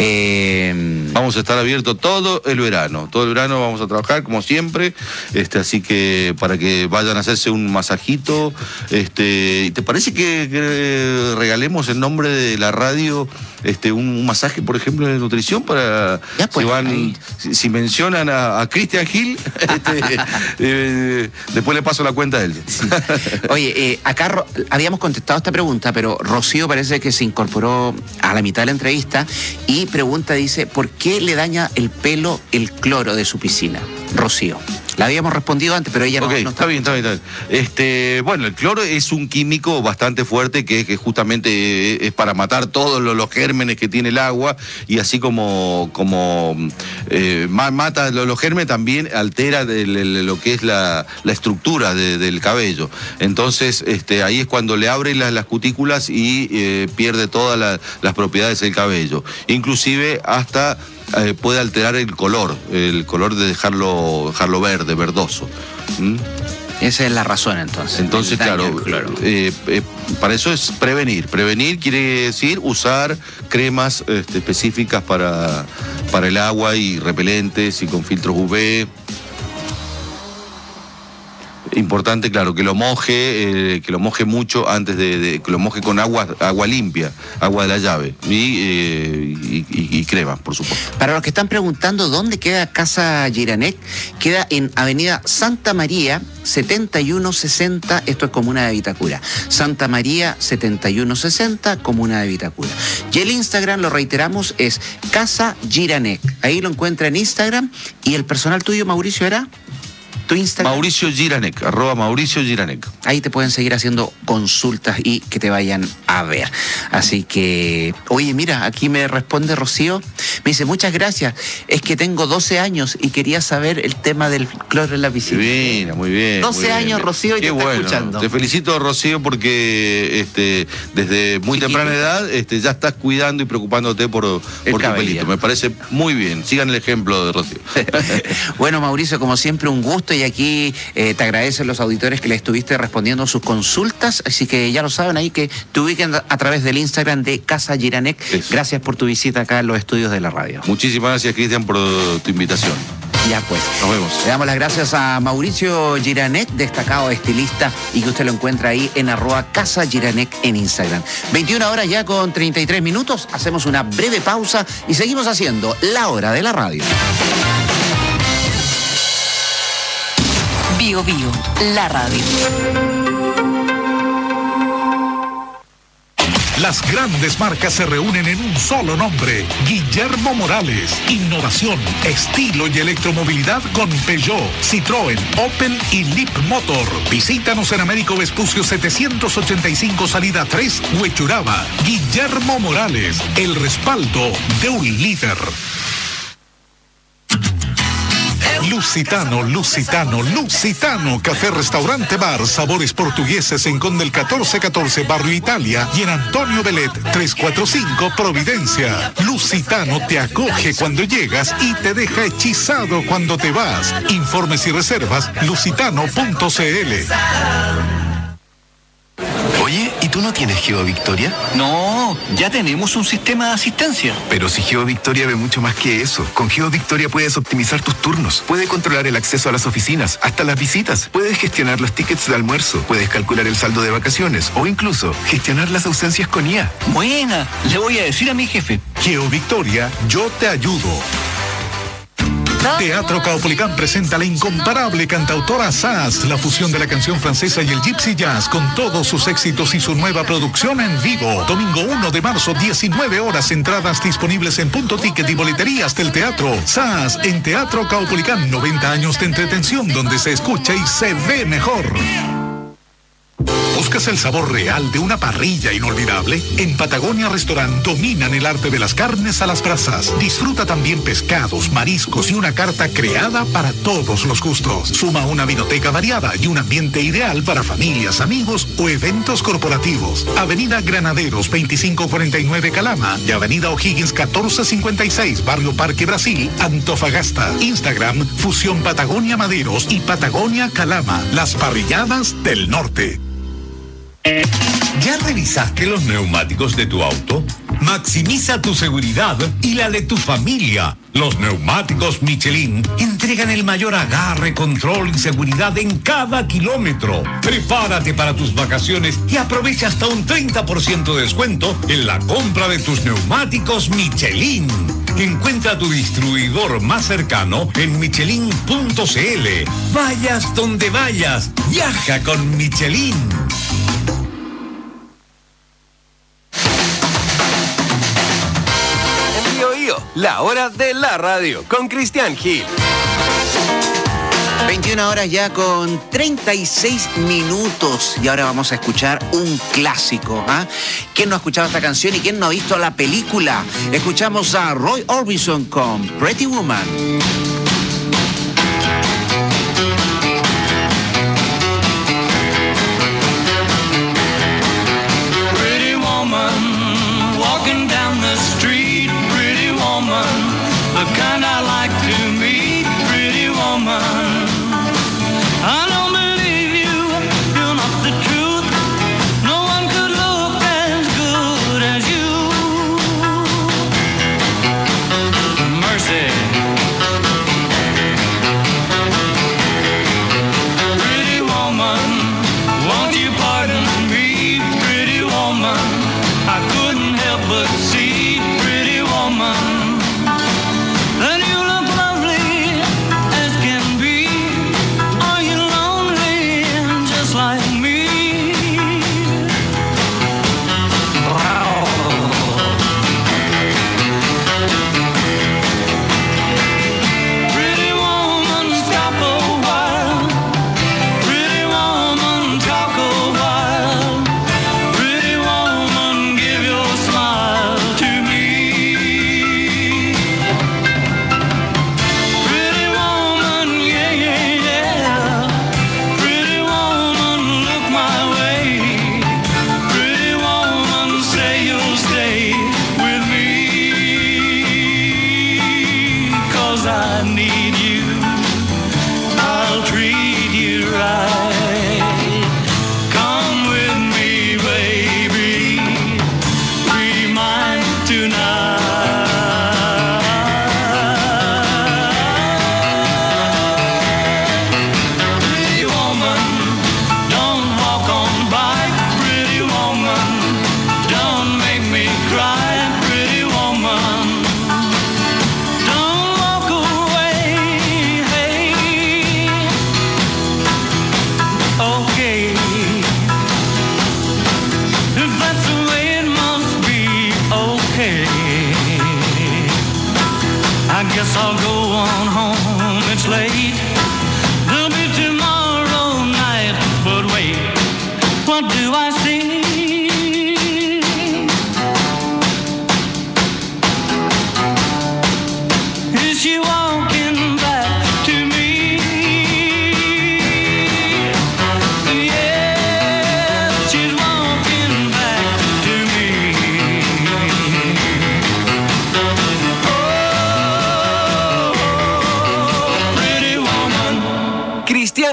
Eh... Vamos a estar abiertos todo el verano. Todo el verano vamos a trabajar, como siempre. Este, así que para que vayan a hacerse un masajito. Este, ¿te parece que, que regalemos en nombre de la radio este, un, un masaje, por ejemplo, de nutrición? Para ya, pues, si, van, si, si mencionan a, a Cristian Gil, este, eh, después le paso la cuenta a él. Sí. Oye, eh, acá Ro habíamos contestado esta pregunta, pero Rocío parece que se incorporó a la mitad de la entrevista y pregunta, dice, ¿por qué le daña el pelo el cloro de su piscina? Rocío. La habíamos respondido antes, pero ella no, okay, no está, está bien, está bien, está bien. Este, bueno, el cloro es un químico bastante fuerte que, que justamente es para matar todos los, los gérmenes que tiene el agua y así como, como eh, mata los, los gérmenes, también altera de, de, de lo que es la, la estructura de, del cabello. Entonces, este, ahí es cuando le abre las, las cutículas y eh, pierde todas la, las propiedades del cabello. Inclusive hasta Eh, puede alterar el color, el color de dejarlo, dejarlo verde, verdoso. ¿Mm? Esa es la razón entonces. Entonces, claro, eh, eh, para eso es prevenir. Prevenir quiere decir usar cremas este, específicas para, para el agua y repelentes y con filtros U V. Importante, claro, que lo moje, eh, que lo moje mucho antes de, de que lo moje con agua, agua limpia, agua de la llave y, eh, y, y, y crema, por supuesto. Para los que están preguntando dónde queda Casa Giranec, queda en Avenida Santa María setenta y uno sesenta, esto es comuna de Vitacura. Santa María setenta y uno sesenta, comuna de Vitacura. Y el Instagram, lo reiteramos, es Casa Giranec. Ahí lo encuentra en Instagram. ¿Y el personal tuyo, Mauricio, era? Mauricio Giranec, arroba Mauricio Giranec. Ahí te pueden seguir haciendo consultas y que te vayan a ver. Así que, oye, mira, aquí me responde Rocío, me dice, muchas gracias, es que tengo doce años y quería saber el tema del cloro en la piscina. Muy bien, muy bien. doce muy bien. años, Rocío, y Qué te bueno. está escuchando. Te felicito, Rocío, porque este, desde muy Chiquito. temprana edad este, ya estás cuidando y preocupándote por, por tu pelito. Me parece muy bien. Sigan el ejemplo de Rocío. Bueno, Mauricio, como siempre, un gusto. Y aquí eh, te agradecen los auditores que le estuviste respondiendo sus consultas, así que ya lo saben ahí, que te ubiquen a través del Instagram de Casa Giranec. Eso. Gracias por tu visita acá en los estudios de la radio. Muchísimas gracias, Cristian, por tu invitación. Ya pues. Nos vemos. Le damos las gracias a Mauricio Giranec, destacado estilista, y que usted lo encuentra ahí en arroba Casa Giranec en Instagram. veintiuna horas ya con treinta y tres minutos, hacemos una breve pausa y seguimos haciendo La Hora de la Radio. Bio Bio, la radio. Las grandes marcas se reúnen en un solo nombre. Guillermo Morales. Innovación, estilo y electromovilidad con Peugeot, Citroën, Opel y Leap Motor. Visítanos en Américo Vespucio setecientos ochenta y cinco, salida tres, Huechuraba. Guillermo Morales, el respaldo de un líder. Lusitano, Lusitano, Lusitano, café, restaurante, bar, sabores portugueses en Condel catorce catorce, Barrio Italia, y en Antonio Belet trescientos cuarenta y cinco, Providencia. Lusitano te acoge cuando llegas y te deja hechizado cuando te vas. Informes y reservas, lusitano punto c l. Oye, ¿y tú no tienes GeoVictoria? No, ya tenemos un sistema de asistencia. Pero si GeoVictoria ve mucho más que eso. Con GeoVictoria puedes optimizar tus turnos, puedes controlar el acceso a las oficinas, hasta las visitas, puedes gestionar los tickets de almuerzo, puedes calcular el saldo de vacaciones o incluso gestionar las ausencias con I A. Buena, le voy a decir a mi jefe. GeoVictoria, yo te ayudo. Teatro Caupolicán presenta la incomparable cantautora Sass, la fusión de la canción francesa y el gypsy jazz con todos sus éxitos y su nueva producción en vivo. Domingo uno de marzo, diecinueve horas, entradas disponibles en Punto Ticket y boleterías del teatro. Sass en Teatro Caupolicán, noventa años de entretención donde se escucha y se ve mejor. ¿Buscas el sabor real de una parrilla inolvidable? En Patagonia Restaurant dominan el arte de las carnes a las brasas. Disfruta también pescados, mariscos y una carta creada para todos los gustos. Suma una vinoteca variada y un ambiente ideal para familias, amigos o eventos corporativos. Avenida Granaderos veinticinco cuarenta y nueve, Calama, y Avenida O'Higgins catorce cincuenta y seis, Barrio Parque Brasil, Antofagasta. Instagram, Fusión Patagonia Maderos y Patagonia Calama, las parrilladas del norte. ¿Ya revisaste los neumáticos de tu auto? Maximiza tu seguridad y la de tu familia. Los neumáticos Michelin entregan el mayor agarre, control y seguridad en cada kilómetro. Prepárate para tus vacaciones y aprovecha hasta un treinta por ciento de descuento en la compra de tus neumáticos Michelin. Encuentra tu distribuidor más cercano en michelin punto c l. Vayas donde vayas, viaja con Michelin. La hora de la radio con Cristian Gil. veintiuna horas ya con treinta y seis minutos y ahora vamos a escuchar un clásico. ¿eh? ¿Quién no ha escuchado esta canción y quién no ha visto la película? Escuchamos a Roy Orbison con Pretty Woman. The kind I like to meet, pretty woman. I don't believe you, you're not the truth. No one could look as good as you. Mercy,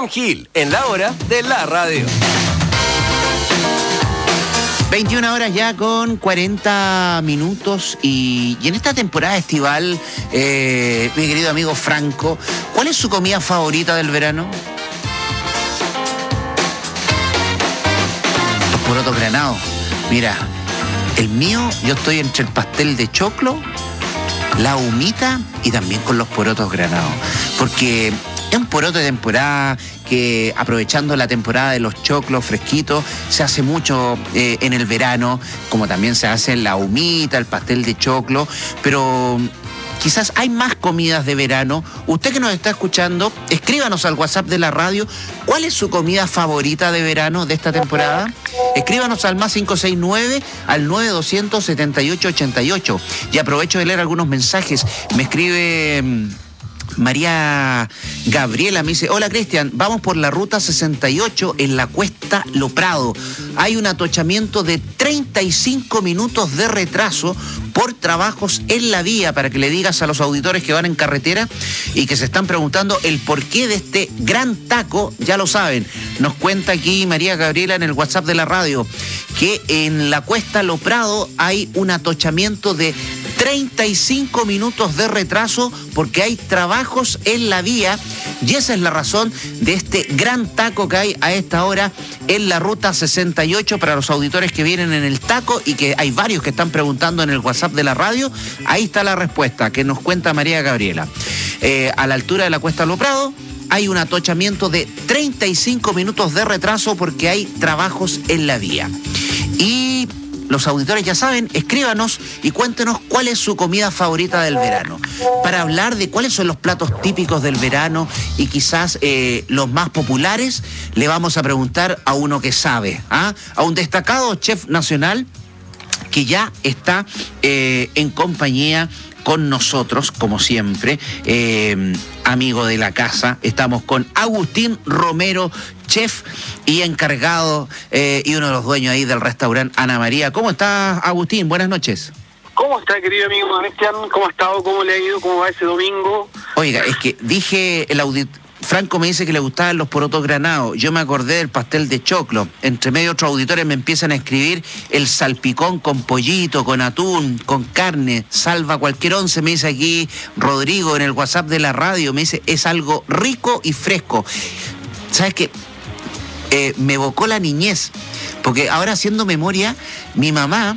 Sebastián Gil, en la hora de la radio. veintiuna horas ya con cuarenta minutos y, y en esta temporada estival, eh, mi querido amigo Franco, ¿cuál es su comida favorita del verano? Los porotos granados. Mira, el mío, yo estoy entre el pastel de choclo, la humita y también con los porotos granados. Porque es un poroto de temporada que, aprovechando la temporada de los choclos fresquitos, se hace mucho eh, en el verano, como también se hace la humita, el pastel de choclo, pero quizás hay más comidas de verano. Usted que nos está escuchando, escríbanos al WhatsApp de la radio, ¿cuál es su comida favorita de verano de esta temporada? Escríbanos al más cinco seis nueve al nueve doscientos setenta y ocho ochenta y ocho. Y aprovecho de leer algunos mensajes. Me escribe María Gabriela, me dice: hola Cristian, vamos por la ruta sesenta y ocho en la Cuesta Lo Prado. Hay un atochamiento de treinta y cinco minutos de retraso por trabajos en la vía, para que le digas a los auditores que van en carretera y que se están preguntando el porqué de este gran taco. Ya lo saben, nos cuenta aquí María Gabriela en el WhatsApp de la radio que en la Cuesta Lo Prado hay un atochamiento de treinta y cinco minutos de retraso porque hay trabajos en la vía, y esa es la razón de este gran taco que hay a esta hora en la ruta sesenta y ocho. Para los auditores que vienen en el taco y que hay varios que están preguntando en el WhatsApp de la radio, ahí está la respuesta que nos cuenta María Gabriela. Eh, a la altura de la Cuesta Lo Prado hay un atochamiento de treinta y cinco minutos de retraso porque hay trabajos en la vía. Y los auditores ya saben, escríbanos y cuéntenos cuál es su comida favorita del verano. Para hablar de cuáles son los platos típicos del verano y quizás eh, los más populares, le vamos a preguntar a uno que sabe, ¿ah? A un destacado chef nacional que ya está eh, en compañía con nosotros, como siempre, eh, amigo de la casa. Estamos con Agustín Romero, chef y encargado eh, y uno de los dueños ahí del restaurante Ana María. ¿Cómo estás, Agustín? Buenas noches. ¿Cómo está, querido amigo Cristian? ¿Cómo ha estado? ¿Cómo le ha ido? ¿Cómo va ese domingo? Oiga, es que dije, el audit Franco me dice que le gustaban los porotos granados. Yo me acordé del pastel de choclo. Entre medio otros auditores me empiezan a escribir el salpicón con pollito, con atún, con carne, salva cualquier once, me dice aquí Rodrigo en el WhatsApp de la radio. Me dice, es algo rico y fresco. ¿Sabes qué? Eh, me evocó la niñez, porque ahora haciendo memoria, mi mamá,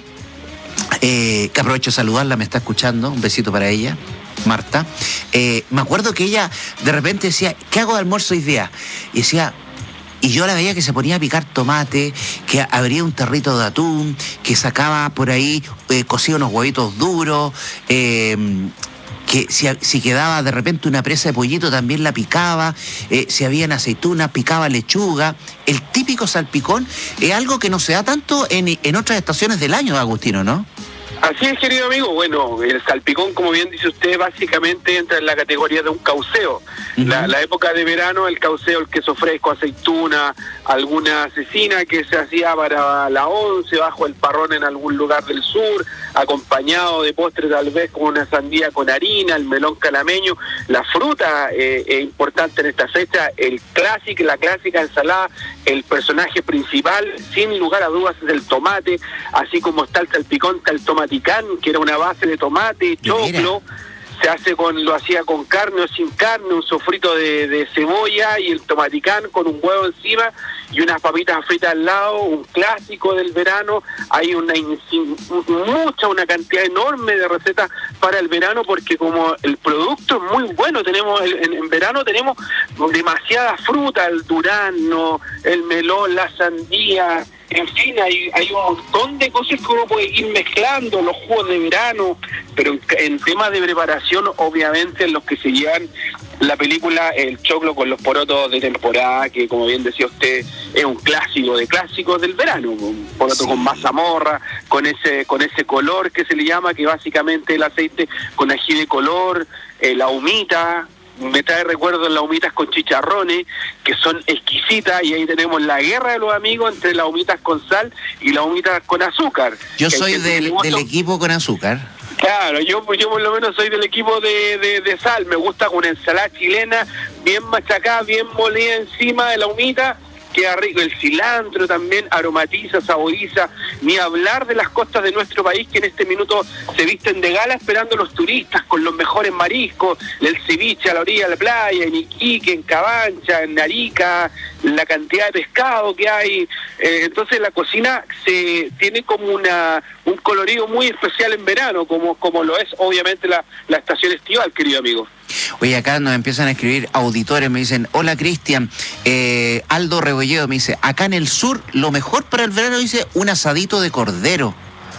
eh, que aprovecho de saludarla, me está escuchando, un besito para ella, Marta, eh, me acuerdo que ella de repente decía, ¿qué hago de almuerzo hoy día? Y decía, y yo la veía que se ponía a picar tomate, que abría un tarrito de atún, que sacaba por ahí, eh, cocía unos huevitos duros, eh, que si, si quedaba de repente una presa de pollito también la picaba, eh, si habían aceitunas, picaba lechuga. El típico salpicón es algo que no se da tanto en, en otras estaciones del año, Agustino, ¿no? Así es, querido amigo. Bueno, el salpicón, como bien dice usted, básicamente entra en la categoría de un cauceo. Uh-huh. La, la época de verano, el cauceo, el queso fresco, aceituna, alguna cecina que se hacía para la once, bajo el parrón en algún lugar del sur, acompañado de postre tal vez con una sandía con harina, el melón calameño. La fruta eh, es importante en esta fecha, el clásico, la clásica ensalada, el personaje principal, sin lugar a dudas, es el tomate, así como está el salpicón, está el tomaticán, que era una base de tomate, choclo, se hace con, lo hacía con carne o sin carne, un sofrito de, de cebolla y el tomaticán con un huevo encima y unas papitas fritas al lado, un clásico del verano. Hay una mucha, una cantidad enorme de recetas para el verano, porque como el producto es muy bueno, tenemos en, en verano tenemos demasiada fruta, el durazno, el melón, la sandía, en fin, hay, hay un montón de cosas que uno puede ir mezclando, los jugos de verano, pero en, en temas de preparación, obviamente, en los que se llevan la película, el choclo con los porotos de temporada, que como bien decía usted, es un clásico de clásicos del verano, un poroto sí, con mazamorra, con ese con ese color que se le llama, que básicamente el aceite con ají de color, eh, la humita. Me trae recuerdos las humitas con chicharrones, que son exquisitas, y ahí tenemos la guerra de los amigos entre las humitas con sal y las humitas con azúcar. Yo soy del, del equipo con azúcar. Claro, yo, yo por lo menos soy del equipo de, de, de sal. Me gusta con ensalada chilena, bien machacada, bien molida encima de la humita, queda rico. El cilantro también aromatiza, saboriza, ni hablar de las costas de nuestro país que en este minuto se visten de gala esperando a los turistas con los mejores mariscos, el ceviche a la orilla de la playa, en Iquique, en Cabancha, en Arica, la cantidad de pescado que hay. Eh, entonces la cocina se tiene como una un colorido muy especial en verano, como, como lo es obviamente la, la estación estival, querido amigo. Oye, acá nos empiezan a escribir auditores, me dicen, hola Cristian, eh, Aldo Rebolledo me dice, acá en el sur lo mejor para el verano, dice, un asadito de cordero.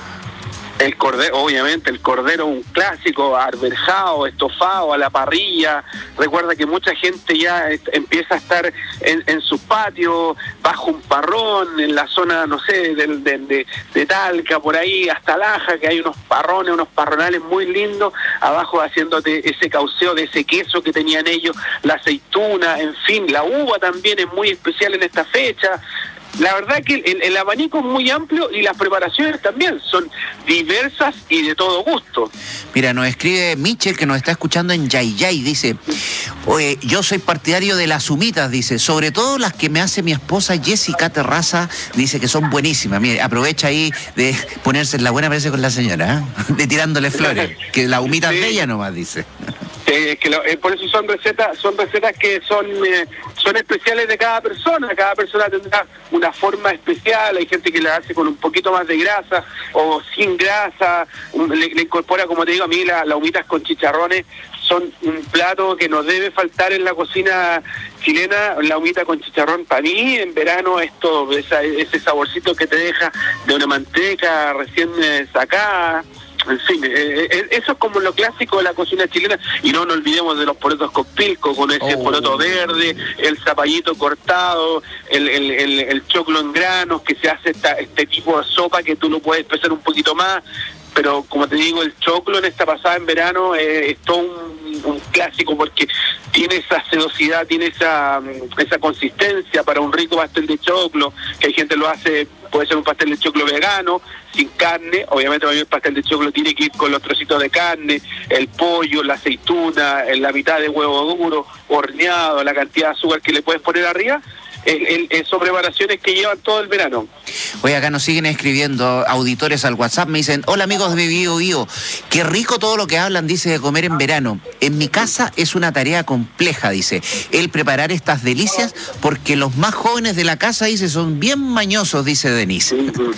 El cordero, obviamente, el cordero, un clásico, arberjado, estofado, a la parrilla. Recuerda que mucha gente ya est- empieza a estar en, en sus patios, bajo un parrón, en la zona, no sé, de, de, de, de Talca, por ahí, hasta Laja, que hay unos parrones, unos parronales muy lindos, abajo haciéndote ese cauceo de ese queso que tenían ellos, la aceituna, en fin, la uva también es muy especial en esta fecha. La verdad que el, el abanico es muy amplio y las preparaciones también son diversas y de todo gusto. Mira, nos escribe Michel, que nos está escuchando en Yayay, dice, oye, yo soy partidario de las humitas, dice, sobre todo las que me hace mi esposa Jessica Terraza, dice que son buenísimas. Mire, aprovecha ahí de ponerse en la buena parece con la señora, ¿eh? De tirándole flores, que la humita Sí. es de ella nomás, dice. Eh, que lo, eh, por eso son recetas, son recetas que son eh, son especiales de cada persona. Cada persona tendrá una forma especial. Hay gente que la hace con un poquito más de grasa o sin grasa. Un, le, le incorpora, como te digo, a mí la, las humitas con chicharrones son un plato que no debe faltar en la cocina chilena. La humita con chicharrón para mí en verano es todo, esa, ese saborcito que te deja de una manteca recién eh, sacada. En fin, eh, eh, eso es como lo clásico de la cocina chilena. Y no nos olvidemos de los porotos con pilco, con ese Oh. poroto verde, el zapallito cortado, el, el, el, el choclo en granos, que se hace esta, este tipo de sopa que tú lo puedes pesar un poquito más. Pero como te digo, el choclo en esta pasada en verano eh, es todo un, un clásico porque tiene esa sedosidad, tiene esa, esa consistencia para un rico pastel de choclo, que hay gente lo hace, puede ser un pastel de choclo vegano, sin carne. Obviamente para mí el pastel de choclo tiene que ir con los trocitos de carne, el pollo, la aceituna, la mitad de huevo duro, horneado, la cantidad de azúcar que le puedes poner arriba. El, el, el, son preparaciones que llevan todo el verano. Oye, acá nos siguen escribiendo auditores al WhatsApp, me dicen, hola amigos de Bio Bio, qué rico todo lo que hablan, dice, de comer en verano. En mi casa es una tarea compleja, dice, el preparar estas delicias, porque los más jóvenes de la casa, dice, son bien mañosos, dice Denise.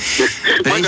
Bueno,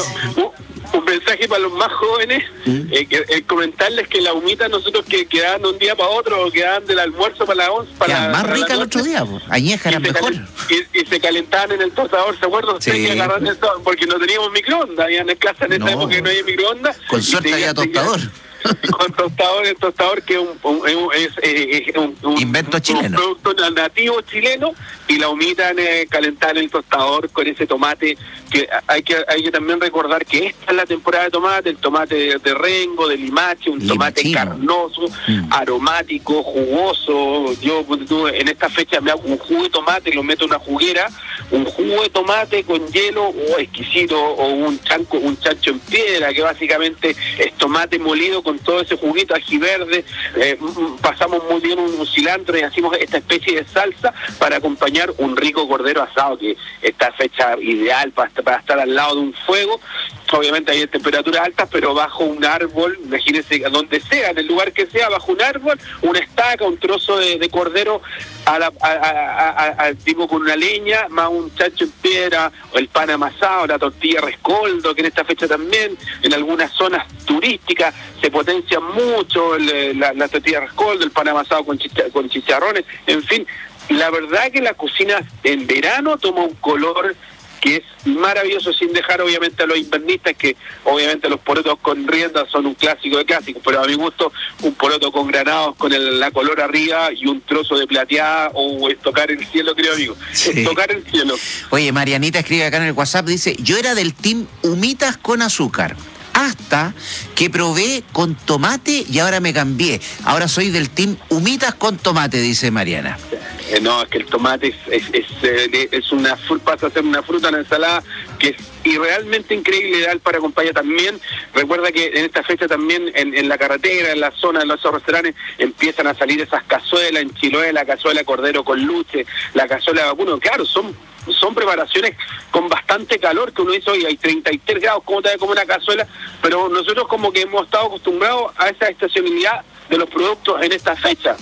un mensaje para los más jóvenes, eh, que, eh, comentarles que la humita nosotros que quedaban de un día para otro, quedaban del almuerzo para la once, para Ya, la, más para rica la el otro día, po. Añeja era mejor. Y, y se calentaban en el tostador, ¿se acuerdan? Sí. Que agarraron eso, porque no teníamos microondas, habían en clase en esa No. época que no había microondas. Con y suerte seguían- había tostador. Con tostador, el tostador que es un, un- es, es- es un, un- Invento un chileno. producto nativo chileno, y la humita eh, calentada en el tostador con ese tomate, que hay que hay que también recordar que esta es la temporada de tomate, el tomate de, de rengo, de limache, un tomate Limachino. carnoso, aromático, jugoso. Yo pues, tú, en esta fecha me hago un jugo de tomate, lo meto en una juguera, un jugo de tomate con hielo, o exquisito, o un chanco, un chancho en piedra, que básicamente es tomate molido con todo ese juguito, ají verde. Eh, mm, pasamos muy bien un, un cilantro y hacemos esta especie de salsa para acompañar un rico cordero asado, que esta fecha ideal para, para estar al lado de un fuego. Obviamente hay temperaturas altas, pero bajo un árbol, imagínense, donde sea, en el lugar que sea, bajo un árbol, una estaca, un trozo de, de cordero a la, a, a, a, a, tipo con una leña, más un chancho en piedra, o el pan amasado, la tortilla rescoldo, que en esta fecha también, en algunas zonas turísticas, se potencia mucho el, la, la tortilla rescoldo, el pan amasado con, chicha, con chicharrones, en fin. La verdad que la cocina en verano toma un color que es maravilloso, sin dejar obviamente a los invernistas, que obviamente los porotos con rienda son un clásico de clásicos, pero a mi gusto un poroto con granados, con el, la color arriba y un trozo de plateada, o es tocar el cielo, creo amigo, Sí. es tocar el cielo. Oye, Marianita escribe acá en el WhatsApp, dice, yo era del team humitas con azúcar. hasta que probé con tomate y ahora me cambié. Ahora soy del team humitas con tomate, dice Mariana. Eh, no, es que el tomate es, es, es, eh, es una fru- pasa a ser una fruta, una ensalada que es y realmente increíble, ideal para acompañar también. Recuerda que en esta fecha también en, en la carretera, en la zona de los restaurantes, empiezan a salir esas cazuelas en Chiloé, la cazuela cordero con luche, la cazuela de vacuno. Claro, son son preparaciones con bastante calor, que uno dice, oye, hay treinta y tres grados, ¿cómo te da como una cazuela? Pero nosotros como que hemos estado acostumbrados a esa estacionalidad de los productos en esta fecha.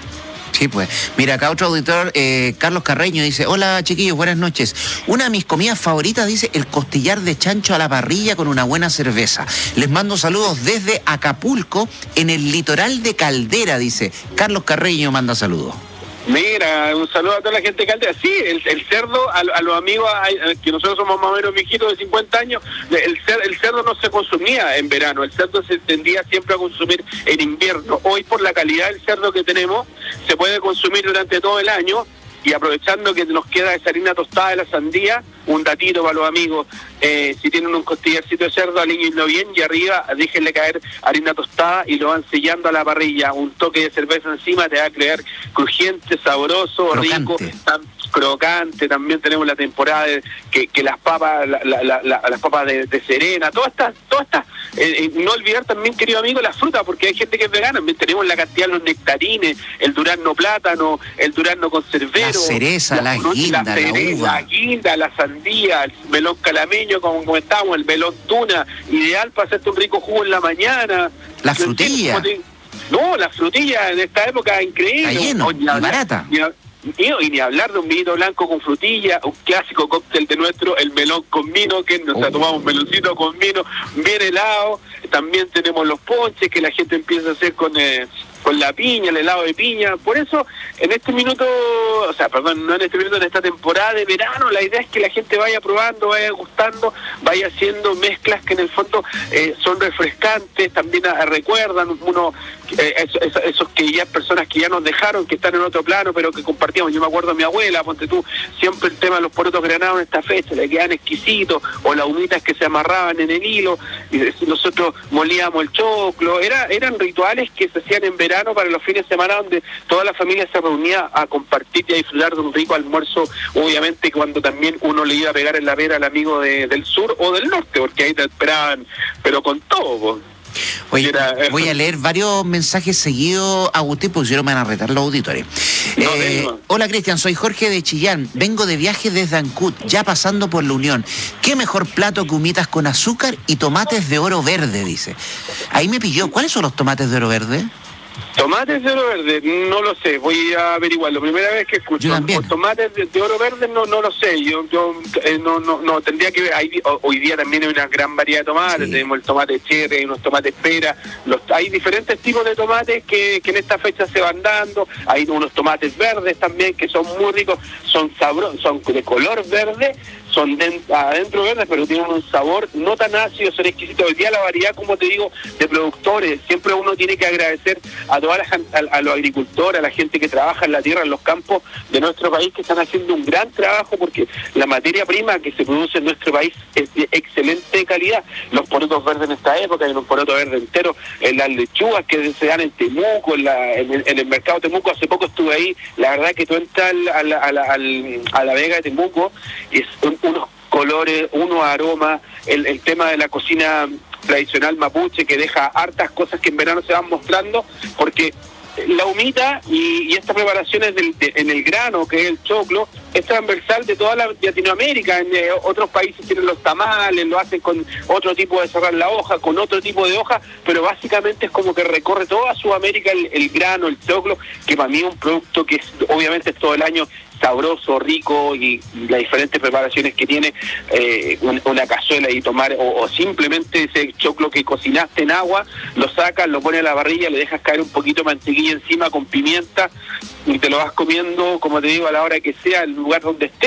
Sí, pues. Mira, acá otro auditor, eh, Carlos Carreño, dice, hola chiquillos, buenas noches. Una de mis comidas favoritas, dice, el costillar de chancho a la parrilla con una buena cerveza. Les mando saludos desde Acapulco, en el litoral de Caldera, dice. Carlos Carreño manda saludos. Mira, un saludo a toda la gente de Caldera. Sí, el, el cerdo, a, a los amigos, a, a, que nosotros somos más o menos viejitos de cincuenta años, el, cer, el cerdo no se consumía en verano, el cerdo se tendía siempre a consumir en invierno. Hoy, por la calidad del cerdo que tenemos, se puede consumir durante todo el año. Y aprovechando que nos queda esa harina tostada de la sandía, un datito para los amigos, eh, si tienen un costillarcito de cerdo, alíñenlo bien y arriba déjenle caer harina tostada y lo van sellando a la parrilla. Un toque de cerveza encima te va a crear crujiente, sabroso, crocante. Rico, tan crocante. También tenemos la temporada de que, que las papas, la, la, la, la, las papas de, de Serena, todas estas, todas estas, eh, eh, no olvidar también, querido amigo, la fruta, porque hay gente que es vegana. También tenemos la cantidad de los nectarines, el durazno plátano, el durazno conservero, la cereza, la, la guinda, la, cereza, la uva, la guinda, la sandía, el melón calameño, como comentábamos, el melón tuna, ideal para hacerte un rico jugo en la mañana. La frutilla. Te... No, la frutilla en esta época es increíble. Está lleno, y barata. Ni, ni, y ni hablar de un vinito blanco con frutilla, un clásico cóctel de nuestro, el melón con vino, que nos oh. ha tomado un meloncito con vino, bien helado. También tenemos los ponches que la gente empieza a hacer con... Eh, con la piña, el helado de piña. Por eso, en este minuto, o sea, perdón, no en este minuto, en esta temporada de verano, la idea es que la gente vaya probando, vaya gustando, vaya haciendo mezclas que en el fondo eh, son refrescantes, también a, a recuerdan uno, eh, esos, esos, esos que ya personas que ya nos dejaron, que están en otro plano, pero que compartíamos. Yo me acuerdo de mi abuela, ponte tú, siempre el tema de los porotos granados en esta fecha, le quedan exquisitos, o las humitas que se amarraban en el hilo, y nosotros molíamos el choclo, era, eran rituales que se hacían en verano para los fines de semana, donde toda la familia se reunía a compartir y a disfrutar de un rico almuerzo, obviamente cuando también uno le iba a pegar en la vera al amigo de, del sur o del norte, porque ahí te esperaban, pero con todo. Oye, Era, voy a leer varios mensajes seguidos, Agustín, porque si no me van a retar los auditores. No, eh, hola Cristian, soy Jorge de Chillán, vengo de viaje desde Ancud, ya pasando por la Unión. ¿Qué mejor plato que humitas con azúcar y tomates de oro verde? Dice. Ahí me pilló, ¿cuáles son los tomates de oro verde? Tomates de oro verde, no lo sé, voy a averiguarlo. Primera vez que escucho. Yo también. Tomates de, de oro verde no no lo sé. Yo yo eh, no, no no tendría que ver. Hay, hoy día también hay una gran variedad de tomates. Sí. Tenemos el tomate cherry, hay unos tomates pera. Los, hay diferentes tipos de tomates que, que en esta fecha se van dando. Hay unos tomates verdes también que son muy ricos, son sabrosos, son de color verde. Son de, adentro verdes, pero tienen un sabor no tan ácido, son exquisitos. Hoy día la variedad, como te digo, de productores, siempre uno tiene que agradecer a toda la a, a los agricultores, a la gente que trabaja en la tierra, en los campos de nuestro país, que están haciendo un gran trabajo, porque la materia prima que se produce en nuestro país es de excelente calidad. Los porotos verdes en esta época, hay un poroto verde entero, en las lechugas que se dan en Temuco, en, la, en, el, en el mercado de Temuco, hace poco estuve ahí, la verdad que tú entras a la, a la, a la, a la Vega de Temuco, es un, unos colores, unos aromas, el, el tema de la cocina tradicional mapuche que deja hartas cosas que en verano se van mostrando, porque la humita y, y estas preparaciones del, de, en el grano, que es el choclo, es transversal de toda la Latinoamérica. En eh, otros países tienen los tamales, lo hacen con otro tipo de cerrar la hoja, con otro tipo de hoja, pero básicamente es como que recorre toda Sudamérica el, el grano, el choclo, que para mí es un producto que es, obviamente es todo el año sabroso, rico, y las diferentes preparaciones que tiene, eh, una cazuela y tomar, o, o simplemente ese choclo que cocinaste en agua, lo sacas, lo pones a la parrilla, le dejas caer un poquito de mantequilla encima con pimienta y te lo vas comiendo, como te digo, a la hora que sea, el lugar donde estés,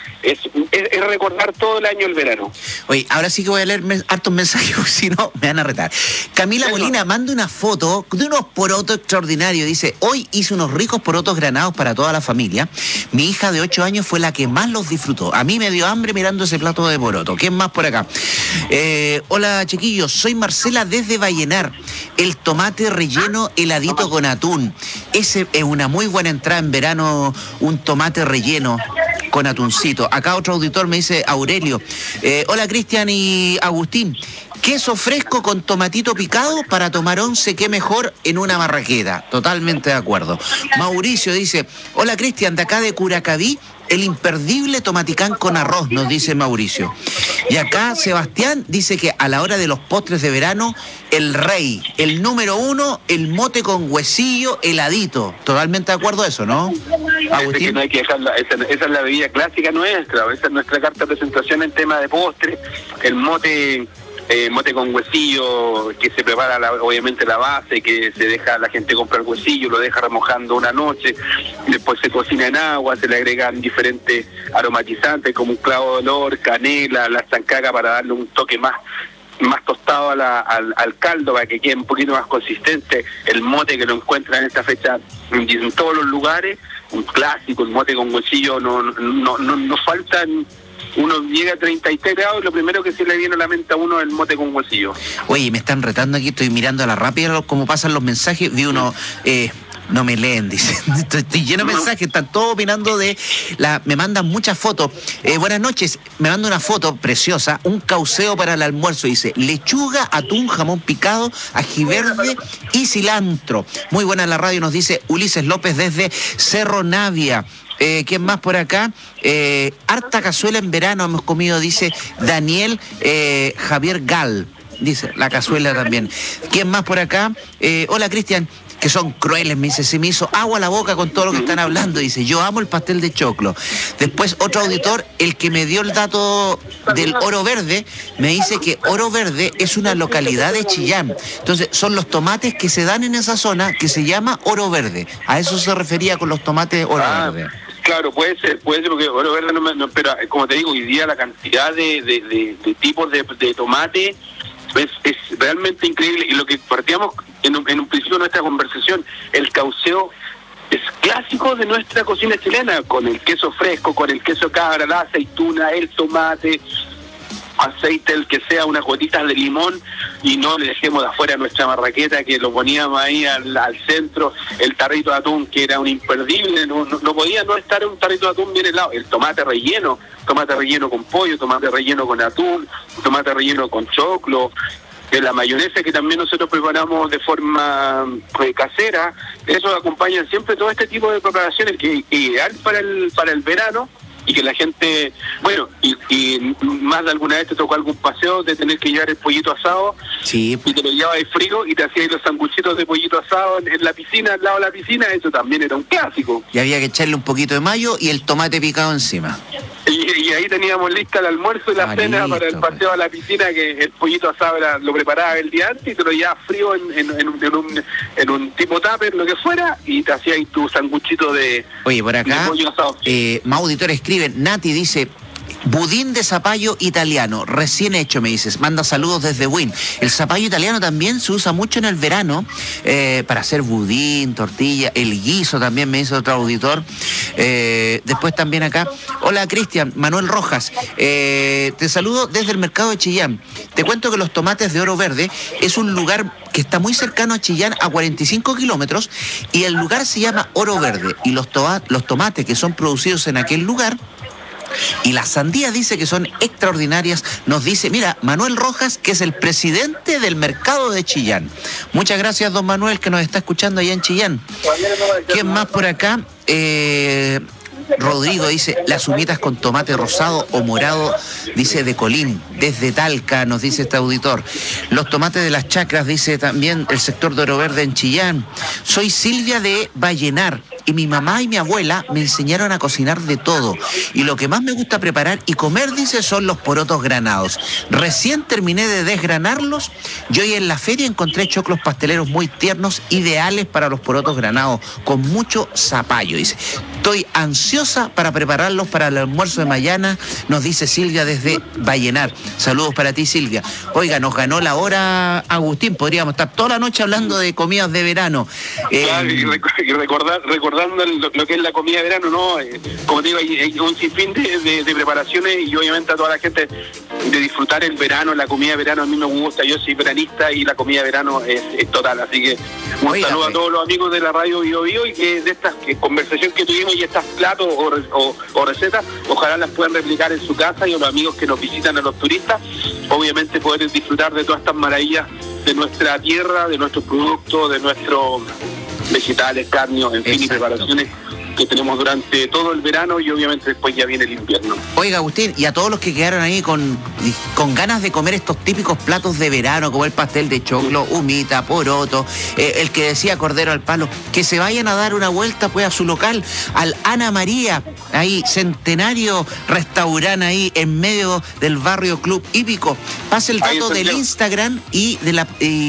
es, es, es recordar todo el año el verano. Oye, ahora sí que voy a leer mes, hartos mensajes, porque si no, me van a retar. Camila Bueno. Molina manda una foto de unos porotos extraordinarios. Dice, hoy hice unos ricos porotos granados para toda la familia. Mi hija de ocho años fue la que más los disfrutó. A mí me dio hambre mirando ese plato de poroto. ¿Quién más por acá? Eh, hola, chiquillos. Soy Marcela desde Vallenar. El tomate relleno heladito con atún. Ese es una muy buena entrada en verano, un tomate relleno con atuncito. Acá otro auditor me dice, Aurelio. Eh, hola, Cristian y Agustín. Queso fresco con tomatito picado para tomar once, qué mejor en una marraqueta. Totalmente de acuerdo. Mauricio dice, hola Cristian, de acá de Curacaví, el imperdible tomaticán con arroz, nos dice Mauricio. Y acá Sebastián dice que a la hora de los postres de verano, el rey, el número uno, el mote con huesillo heladito. Totalmente de acuerdo a eso, ¿no? Parece que no hay que dejarla, esa, esa es la bebida clásica nuestra, esa es nuestra carta de presentación en tema de postre, el mote... Eh, mote con huesillo, que se prepara la, obviamente la base, que se deja, la gente compra el huesillo, lo deja remojando una noche, después se cocina en agua, se le agregan diferentes aromatizantes como un clavo de olor, canela, la zancaca para darle un toque más más tostado a la, al, al caldo para que quede un poquito más consistente. El mote que lo encuentran en esta fecha en todos los lugares, un clásico, el mote con huesillo, no no no, no faltan. Uno llega a treinta y tres grados y lo primero que se le viene a la mente a uno es el mote con huesillo. Oye, me están retando aquí, estoy mirando a la rápida cómo pasan los mensajes, vi uno... Eh, no me leen, dice. Estoy, estoy lleno de mensajes, están todos opinando de la... Me mandan muchas fotos. Eh, buenas noches, me manda una foto preciosa, un cauceo para el almuerzo, dice, lechuga, atún, jamón picado, ají verde y cilantro. Muy buena la radio, nos dice Ulises López desde Cerro Navia. Eh, ¿Quién más por acá? Eh, harta cazuela en verano hemos comido, dice Daniel eh, Javier Gal. Dice, la cazuela también. ¿Quién más por acá? Eh, hola, Cristian. Que son crueles, me dice, se me hizo agua a la boca con todo lo que están hablando, dice, yo amo el pastel de choclo. Después otro auditor, el que me dio el dato del Oro Verde, me dice que Oro Verde es una localidad de Chillán. Entonces, son los tomates que se dan en esa zona que se llama Oro Verde. A eso se refería con los tomates Oro Ah, Verde. Claro, puede ser, puede ser, porque Oro Verde no, me, no pero como te digo, hoy día la cantidad de, de, de, de tipos de, de tomate es, es realmente increíble. Y lo que partíamos en un, en un principio de nuestra conversación, el cauceo es clásico de nuestra cocina chilena, con el queso fresco, con el queso cabra, la aceituna, el tomate, aceite, el que sea, unas gotitas de limón, y no le dejemos de afuera nuestra marraqueta, que lo poníamos ahí al, al centro, el tarrito de atún, que era un imperdible, no, no, no podía no estar un tarrito de atún bien helado, el tomate relleno, tomate relleno con pollo, tomate relleno con atún, tomate relleno con choclo, de la mayonesa que también nosotros preparamos de forma eh, casera. Eso acompaña siempre todo este tipo de preparaciones que es ideal para el para el verano, y que la gente, bueno, y, y más de alguna vez te tocó algún paseo de tener que llevar el pollito asado, sí, y te lo llevabas de frío y te hacías los sanguchitos de pollito asado en, en la piscina, al lado de la piscina. Eso también era un clásico. Y había que echarle un poquito de mayo y el tomate picado encima. Y, y ahí teníamos lista el almuerzo y la Ah, cena listo, para el paseo a la piscina, que el pollito asado era, lo preparaba el día antes y te lo llevabas frío en, en, en, un, en, un, en un tipo tupper, lo que fuera, y te hacías ahí tu sanguchito de, Oye, por acá, de pollo asado. eh, más auditores escriben, Nati dice, budín de zapallo italiano, recién hecho, me dices, manda saludos desde Win. El zapallo italiano también se usa mucho en el verano eh, para hacer budín, tortilla, el guiso también, me dice otro auditor. Eh, después también acá, hola Cristian, Manuel Rojas, eh, te saludo desde el mercado de Chillán. Te cuento que los tomates de Oro Verde es un lugar que está muy cercano a Chillán, a cuarenta y cinco kilómetros, y el lugar se llama Oro Verde, y los, to- los tomates que son producidos en aquel lugar y las sandías dice que son extraordinarias. Nos dice, mira, Manuel Rojas, que es el presidente del mercado de Chillán. Muchas gracias, don Manuel, que nos está escuchando allá en Chillán. ¿Quién más por acá? Eh... Rodrigo dice, las humitas con tomate rosado o morado, dice de Colín, desde Talca, nos dice este auditor. Los tomates de las chacras, dice también el sector de Oro Verde en Chillán. Soy Silvia de Vallenar. y mi mamá y mi abuela me enseñaron a cocinar de todo. Y lo que más me gusta preparar y comer, dice, son los porotos granados. Recién terminé de desgranarlos y hoy en la feria encontré choclos pasteleros muy tiernos, ideales para los porotos granados, con mucho zapallo, dice. Estoy ansiosa para prepararlos para el almuerzo de mañana, nos dice Silvia desde Vallenar. Saludos para ti, Silvia. Oiga, nos ganó la hora, Agustín, podríamos estar toda la noche hablando de comidas de verano. Claro, Eh, y, rec- y recordar, recordando lo, lo que es la comida de verano, ¿no? Eh, como te digo, hay, hay un sinfín de, de, de preparaciones y obviamente a toda la gente de disfrutar el verano, la comida de verano a mí me gusta, yo soy veranista y la comida de verano es, es total, así que un Oiga, saludo a pues. todos los amigos de la radio Bio Bio y que de estas que conversación que tuvimos y estas platos o, re- o, o recetas, ojalá las puedan replicar en su casa y a los amigos que nos visitan, a los turistas, obviamente poder disfrutar de todas estas maravillas de nuestra tierra, de nuestros productos, de nuestros vegetales, carnes, en fin, y Exacto. preparaciones que tenemos durante todo el verano y obviamente después ya viene el invierno. Oiga, Agustín, y a todos los que quedaron ahí con, con ganas de comer estos típicos platos de verano, como el pastel de choclo, humita, poroto, eh, el que decía cordero al palo, que se vayan a dar una vuelta pues a su local, al Ana María, ahí, centenario restaurante ahí en medio del barrio Club Hípico. Pase el Ahí en dato del Santiago. Instagram y de la... y